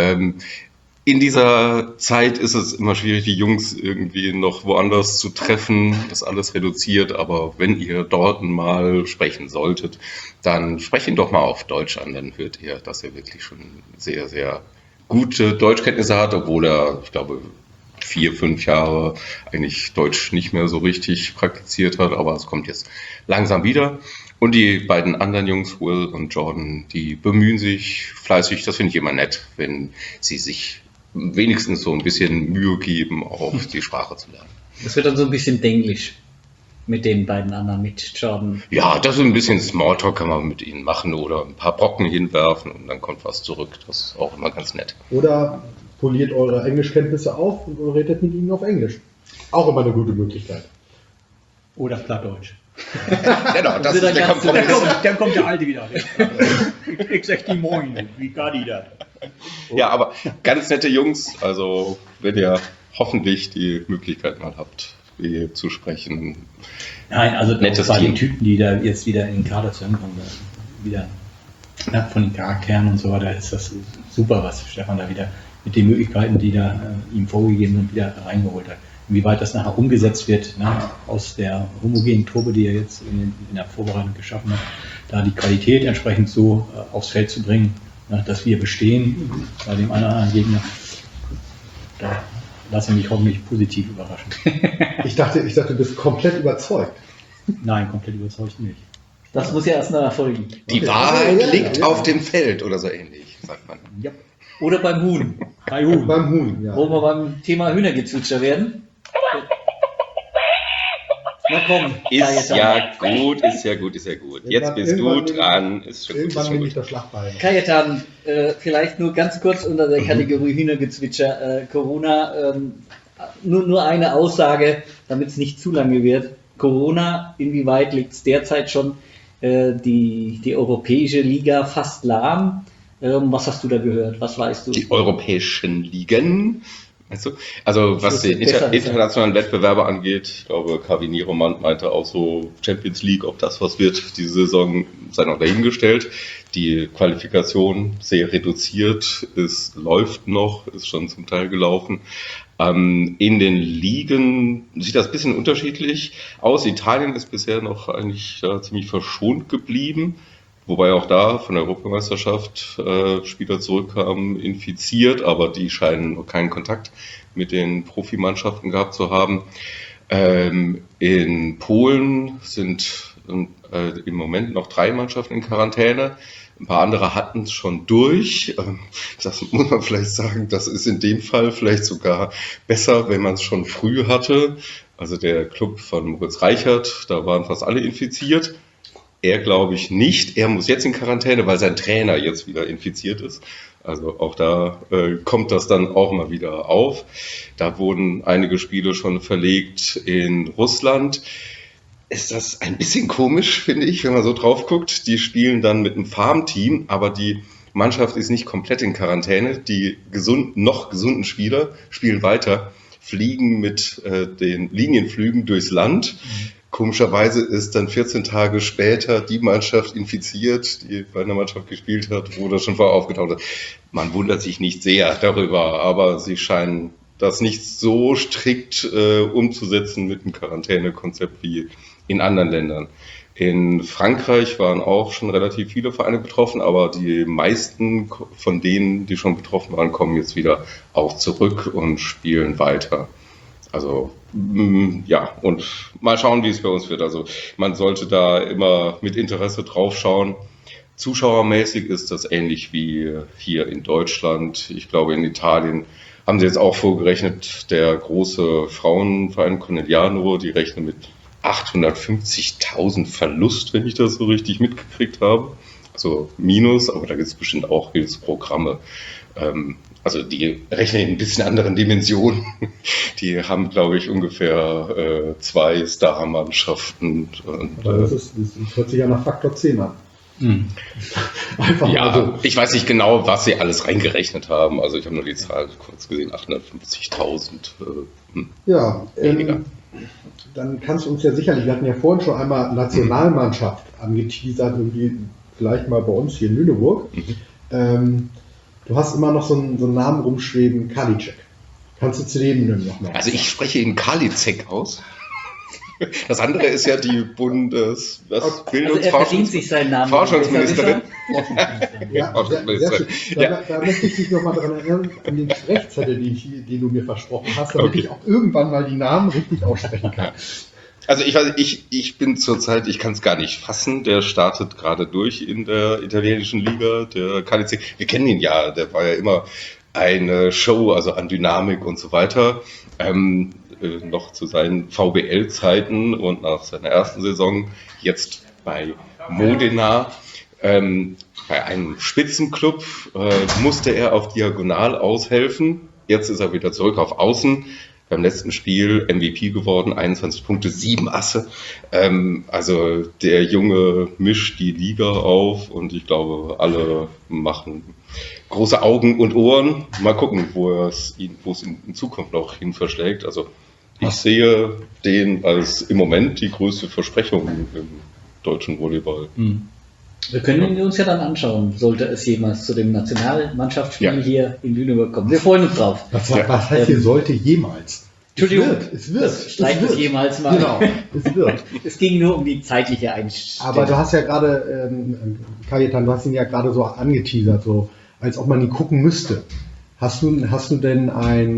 In dieser Zeit ist es immer schwierig, die Jungs irgendwie noch woanders zu treffen. Das ist alles reduziert, aber wenn ihr dort mal sprechen solltet, dann sprecht ihn doch mal auf Deutsch an. Dann hört ihr, dass er wirklich schon sehr, sehr gute Deutschkenntnisse hat, obwohl er, ich glaube, 4, 5 Jahre eigentlich Deutsch nicht mehr so richtig praktiziert hat, aber es kommt jetzt langsam wieder. Und die beiden anderen Jungs, Will und Jordan, die bemühen sich fleißig. Das finde ich immer nett, wenn sie sich wenigstens so ein bisschen Mühe geben, auch die Sprache zu lernen. Das wird dann so ein bisschen Denglisch mit den beiden anderen, mit Jordan. Ja, das ist ein bisschen Smalltalk kann man mit ihnen machen oder ein paar Brocken hinwerfen und dann kommt was zurück. Das ist auch immer ganz nett. Oder poliert eure Englischkenntnisse auf und redet mit ihnen auf Englisch. Auch immer eine gute Möglichkeit. Oder Plattdeutsch. Genau, das ist der Kompromiss. Dann kommt der Alte wieder. Ich sag die Moin, wie gar die da. Ja, aber ganz nette Jungs, also wenn ihr hoffentlich die Möglichkeit mal habt, hier zu sprechen. Nein, also nettes bei Team. den Typen, die da jetzt wieder in den Kader zusammenkommen, wieder von den Charakteren und so weiter, ist das super, was Stefan da wieder mit den Möglichkeiten, die da ihm vorgegeben sind, wieder reingeholt hat. Inwieweit das nachher umgesetzt wird, aus der homogenen Truppe, die er jetzt in der Vorbereitung geschaffen hat, da die Qualität entsprechend so aufs Feld zu bringen, dass wir bestehen bei dem einen oder anderen Gegner. Da lasse ich mich hoffentlich positiv überraschen. Ich dachte, du bist komplett überzeugt. Nein, komplett überzeugt nicht. Das muss ja erst noch erfolgen. Die Wahrheit liegt auf dem Feld oder so ähnlich, sagt man. Ja. Oder beim Huhn. Bei Huhn. Beim Huhn, ja. Wo wir beim Thema Hühnergezwitscher werden. Na komm. Ist ja gut. Jetzt bist du dran. Ist schon gut. Irgendwann nehme ich das Schlachtbein. Kajetan, vielleicht nur ganz kurz unter der Kategorie Hühnergezwitscher. Corona, nur eine Aussage, damit es nicht zu lange wird. Corona, inwieweit liegt es derzeit schon die europäische Liga fast lahm. Was hast du da gehört? Was weißt du? Die europäischen Ligen. Weißt du? Also was den internationalen Wettbewerbe angeht, ich glaube, Kavini Roman meinte auch so Champions League, ob das was wird, diese Saison sei noch dahingestellt. Die Qualifikation sehr reduziert, es läuft noch, ist schon zum Teil gelaufen. In den Ligen sieht das ein bisschen unterschiedlich aus. Italien ist bisher noch eigentlich ziemlich verschont geblieben. Wobei auch da von der Europameisterschaft Spieler zurückkamen, infiziert, aber die scheinen noch keinen Kontakt mit den Profimannschaften gehabt zu haben. In Polen sind im Moment noch 3 Mannschaften in Quarantäne. Ein paar andere hatten es schon durch. Das muss man vielleicht sagen, das ist in dem Fall vielleicht sogar besser, wenn man es schon früh hatte. Also der Club von Moritz Reichert, da waren fast alle infiziert. Er glaube ich nicht. Er muss jetzt in Quarantäne, weil sein Trainer jetzt wieder infiziert ist. Also auch da kommt das dann auch mal wieder auf. Da wurden einige Spiele schon verlegt in Russland. Ist das ein bisschen komisch, finde ich, wenn man so drauf guckt. Die spielen dann mit einem Farmteam, aber die Mannschaft ist nicht komplett in Quarantäne. Die noch gesunden Spieler spielen weiter, fliegen mit den Linienflügen durchs Land. Komischerweise ist dann 14 Tage später die Mannschaft infiziert, die bei einer Mannschaft gespielt hat, wo das schon vorher aufgetaucht ist. Man wundert sich nicht sehr darüber, aber sie scheinen das nicht so strikt umzusetzen mit dem Quarantänekonzept wie in anderen Ländern. In Frankreich waren auch schon relativ viele Vereine betroffen, aber die meisten von denen, die schon betroffen waren, kommen jetzt wieder auch zurück und spielen weiter. Also ja, und mal schauen, wie es bei uns wird. Also man sollte da immer mit Interesse drauf schauen. Zuschauermäßig ist das ähnlich wie hier in Deutschland. Ich glaube, in Italien haben sie jetzt auch vorgerechnet, der große Frauenverein Conegliano, die rechnen mit 850.000 Verlust, wenn ich das so richtig mitgekriegt habe. Also Minus, aber da gibt es bestimmt auch Hilfsprogramme. Also die rechnen in ein bisschen anderen Dimensionen. Die haben, glaube ich, ungefähr 2 Star-Mannschaften. Das hört sich ja nach Faktor 10 an. Einfach ja, also. Ich weiß nicht genau, was sie alles reingerechnet haben. Also ich habe nur die Zahl kurz gesehen, 850.000 ja, weniger. Dann kannst du uns ja sicherlich, wir hatten ja vorhin schon einmal Nationalmannschaft angeteasert, irgendwie vielleicht mal bei uns hier in Lüneburg. Du hast immer noch so einen Namen rumschweben, Karliczek. Kannst du zu dem noch mal? Also ich spreche ihn Karliczek aus. Das andere ist ja die Bildungsforschungsministerin. Ja, sehr schön. Da möchte ich dich noch mal daran erinnern, an den Sprechzettel, den du mir versprochen hast, damit ich auch irgendwann mal die Namen richtig aussprechen kann. Also ich bin zurzeit, ich kann es gar nicht fassen, der startet gerade durch in der italienischen Liga, der Karliczek. Wir kennen ihn ja, der war ja immer eine Show, also an Dynamik und so weiter. Noch zu seinen VBL-Zeiten und nach seiner ersten Saison jetzt bei Modena, bei einem Spitzenclub, musste er auf Diagonal aushelfen. Jetzt ist er wieder zurück auf Außen. Beim letzten Spiel MVP geworden, 21 Punkte, 7 Asse. Also der Junge mischt die Liga auf und ich glaube, alle machen große Augen und Ohren. Mal gucken, wo es in Zukunft noch hin verschlägt. Also ich sehe den als im Moment die größte Versprechung im deutschen Volleyball. Wir können ihn uns ja dann anschauen, sollte es jemals zu dem Nationalmannschaftsspiel hier in Lüneburg kommen. Wir freuen uns drauf. Was heißt hier sollte jemals? Entschuldigung, es wird. Streich es jemals mal. Genau, es wird. Es ging nur um die zeitliche Einstellung. Aber du hast ja gerade, Kajetan, du hast ihn ja gerade so angeteasert, so als ob man ihn gucken müsste. Hast du denn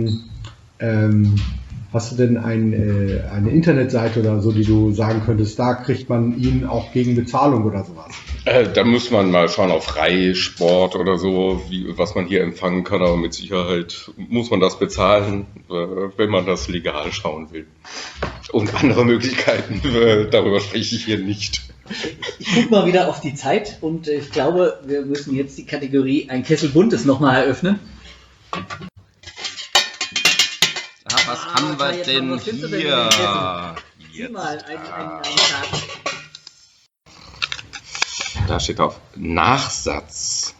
eine Internetseite oder so, die du sagen könntest, da kriegt man ihn auch gegen Bezahlung oder sowas? Da muss man mal schauen auf Rai-Sport oder so, was man hier empfangen kann, aber mit Sicherheit muss man das bezahlen, wenn man das legal schauen will. Und andere Möglichkeiten, darüber spreche ich hier nicht. Ich gucke mal wieder auf die Zeit und ich glaube, wir müssen jetzt die Kategorie Ein Kessel Buntes nochmal eröffnen. Was haben wir denn hier? Sieh mal, ein Tag. Da steht drauf Nachsatz.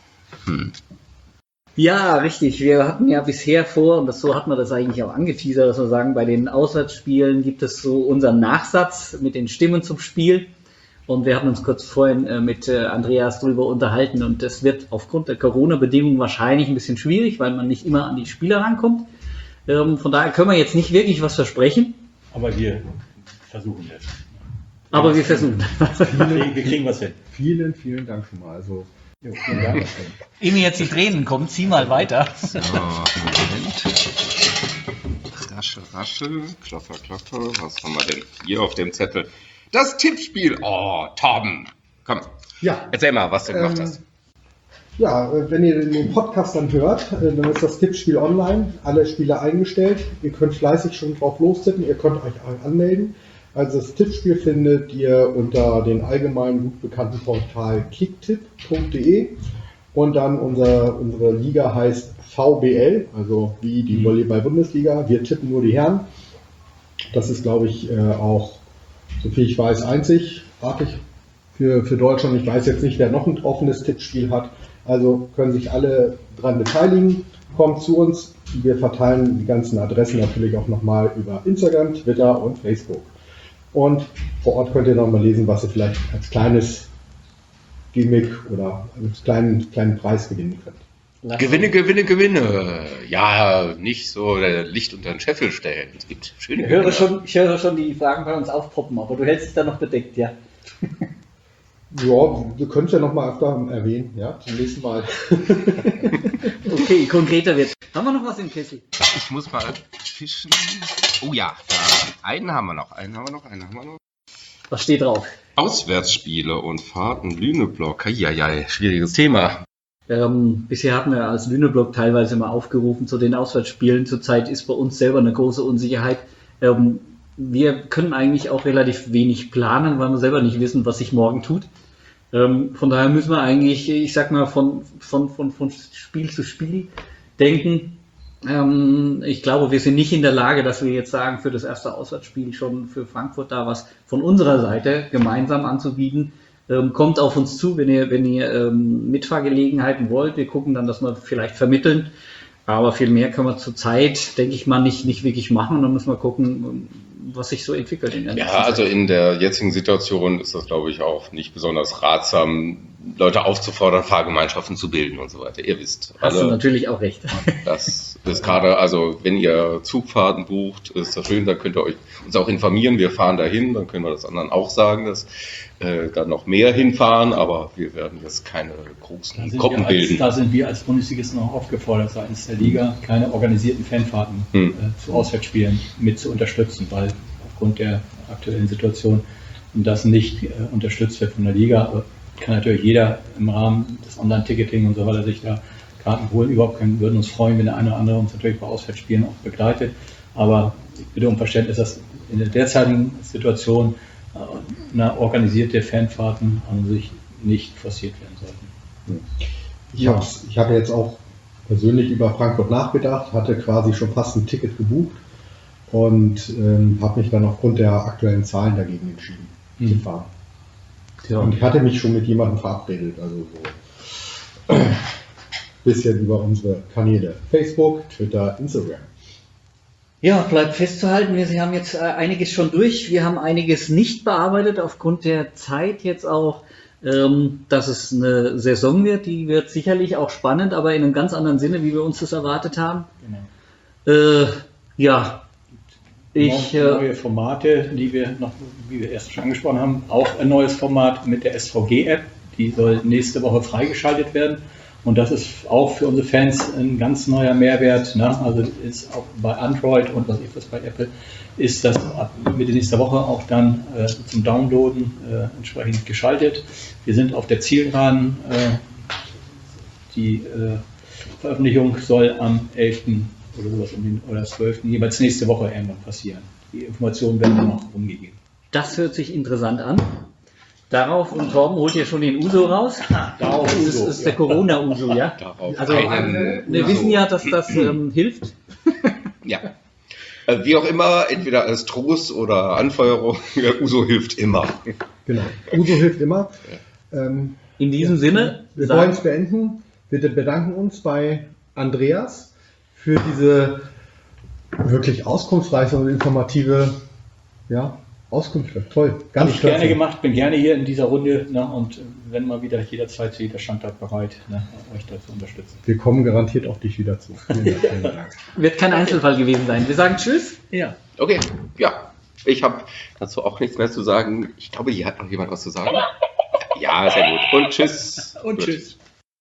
Ja, richtig. Wir hatten ja bisher vor, und so hat man das eigentlich auch angeteasert, dass wir sagen, bei den Auswärtsspielen gibt es so unseren Nachsatz mit den Stimmen zum Spiel. Und wir hatten uns kurz vorhin mit Andreas darüber unterhalten und das wird aufgrund der Corona-Bedingungen wahrscheinlich ein bisschen schwierig, weil man nicht immer an die Spieler rankommt. Von daher können wir jetzt nicht wirklich was versprechen. Aber wir versuchen es. Aber wir versuchen. Wir kriegen was hin. Vielen, vielen Dank schon mal. Also, vielen Dank. Ehe mir jetzt die Tränen kommen, zieh mal weiter. So, Moment. Raschel, Klopfer. Was haben wir denn hier auf dem Zettel? Das Tippspiel. Oh, Torben. Komm, Ja, erzähl mal, was du gemacht hast. ja, wenn ihr den Podcast dann hört, dann ist das Tippspiel online, alle Spiele eingestellt. Ihr könnt fleißig schon drauf lostippen, ihr könnt euch anmelden. Also das Tippspiel findet ihr unter dem allgemein gut bekannten Portal kicktipp.de und dann unsere Liga heißt VBL, also wie die Volleyball-Bundesliga. Wir tippen nur die Herren. Das ist, glaube ich, auch, soviel ich weiß, einzigartig für Deutschland. Ich weiß jetzt nicht, wer noch ein offenes Tippspiel hat. Also können sich alle dran beteiligen. Kommt zu uns. Wir verteilen die ganzen Adressen natürlich auch nochmal über Instagram, Twitter und Facebook. Und vor Ort könnt ihr nochmal lesen, was ihr vielleicht als kleines Gimmick oder als kleinen Preis gewinnen könnt. Gewinne. Ja, nicht so Licht unter den Scheffel stellen. Es gibt schöne Gewinne. Ich höre schon die Fragen bei uns aufpoppen, aber du hältst dich da noch bedeckt, ja. Ja, du könntest ja nochmal öfter erwähnen, ja, zum nächsten Mal. Okay, konkreter wird. Haben wir noch was im Kessel? Ich muss mal fischen. Oh ja, einen haben wir noch. Was steht drauf? Auswärtsspiele und Fahrten Lüneblock. Ja, schwieriges Thema. Bisher hatten wir als Lüneblock teilweise mal aufgerufen zu den Auswärtsspielen. Zurzeit ist bei uns selber eine große Unsicherheit. Wir können eigentlich auch relativ wenig planen, weil wir selber nicht wissen, was sich morgen tut. Von daher müssen wir eigentlich, ich sag mal, von Spiel zu Spiel denken. Ich glaube, wir sind nicht in der Lage, dass wir jetzt sagen, für das erste Auswärtsspiel schon für Frankfurt da was von unserer Seite gemeinsam anzubieten. Kommt auf uns zu, wenn ihr Mitfahrgelegenheiten wollt. Wir gucken dann, dass wir vielleicht vermitteln. Aber viel mehr können wir zurzeit, denke ich mal, nicht wirklich machen. Und dann müssen wir gucken, was sich so entwickelt in der nächsten Zeit. Also in der jetzigen Situation ist das, glaube ich, auch nicht besonders ratsam, Leute aufzufordern, Fahrgemeinschaften zu bilden und so weiter. Ihr wisst. Hast du natürlich auch recht. Das ist gerade, also wenn ihr Zugfahrten bucht, ist das schön, dann könnt ihr uns auch informieren. Wir fahren dahin, dann können wir das anderen auch sagen, dass da noch mehr hinfahren, aber wir werden jetzt keine großen Gruppen bilden. Da sind wir als Bundesligisten auch aufgefordert, seitens der Liga keine organisierten Fanfahrten zu Auswärtsspielen mit zu unterstützen, weil aufgrund der aktuellen Situation das nicht unterstützt wird von der Liga. Kann natürlich jeder im Rahmen des Online-Ticketing und so weiter sich da Karten holen. Würden uns freuen, wenn der eine oder andere uns natürlich bei Auswärtsspielen auch begleitet. Aber ich bitte um Verständnis, dass in der derzeitigen Situation organisierte Fanfahrten an sich nicht forciert werden sollten. Ich habe jetzt auch persönlich über Frankfurt nachgedacht, hatte quasi schon fast ein Ticket gebucht und habe mich dann aufgrund der aktuellen Zahlen dagegen entschieden zu fahren. Ja. Und ich hatte mich schon mit jemandem verabredet, also so ein bisschen über unsere Kanäle Facebook, Twitter, Instagram. Ja, bleibt festzuhalten, wir haben jetzt einiges schon durch. Wir haben einiges nicht bearbeitet aufgrund der Zeit jetzt auch, dass es eine Saison wird. Die wird sicherlich auch spannend, aber in einem ganz anderen Sinne, wie wir uns das erwartet haben. Genau. Neue Formate, die wir noch, wie wir erst schon angesprochen haben, auch ein neues Format mit der SVG-App. Die soll nächste Woche freigeschaltet werden. Und das ist auch für unsere Fans ein ganz neuer Mehrwert. Ne? Also ist auch bei Android und was bei Apple ist das ab Mitte nächster Woche auch dann zum Downloaden entsprechend geschaltet. Wir sind auf der Zielgeraden. Die Veröffentlichung soll am 11. oder sowas oder 12. jeweils nächste Woche irgendwann passieren. Die Informationen werden dann noch umgegeben. Das hört sich interessant an. Darauf, und Torben holt ja schon den Uso raus. Darauf das ist der Corona-Uso, ja? Also wir wissen ja, dass das hilft. Ja. Wie auch immer, entweder als Trost oder Anfeuerung, Uso hilft immer. Genau, Uso hilft immer. in diesem Sinne, Wir wollen es beenden. Wir bedanken uns bei Andreas für diese wirklich auskunftsreiche und informative Auskünfte. Toll, Habe ich gerne gemacht, bin gerne hier in dieser Runde, ne, und wenn mal wieder jederzeit zu jeder Standort bereit, ne, euch da zu unterstützen. Wir kommen garantiert auf dich wieder zu. Vielen Dank. wird kein Einzelfall gewesen sein. Wir sagen Tschüss. Ja. Okay, ja. Ich habe dazu auch nichts mehr zu sagen. Ich glaube, hier hat noch jemand was zu sagen. Ja, sehr gut. Und tschüss. Und tschüss.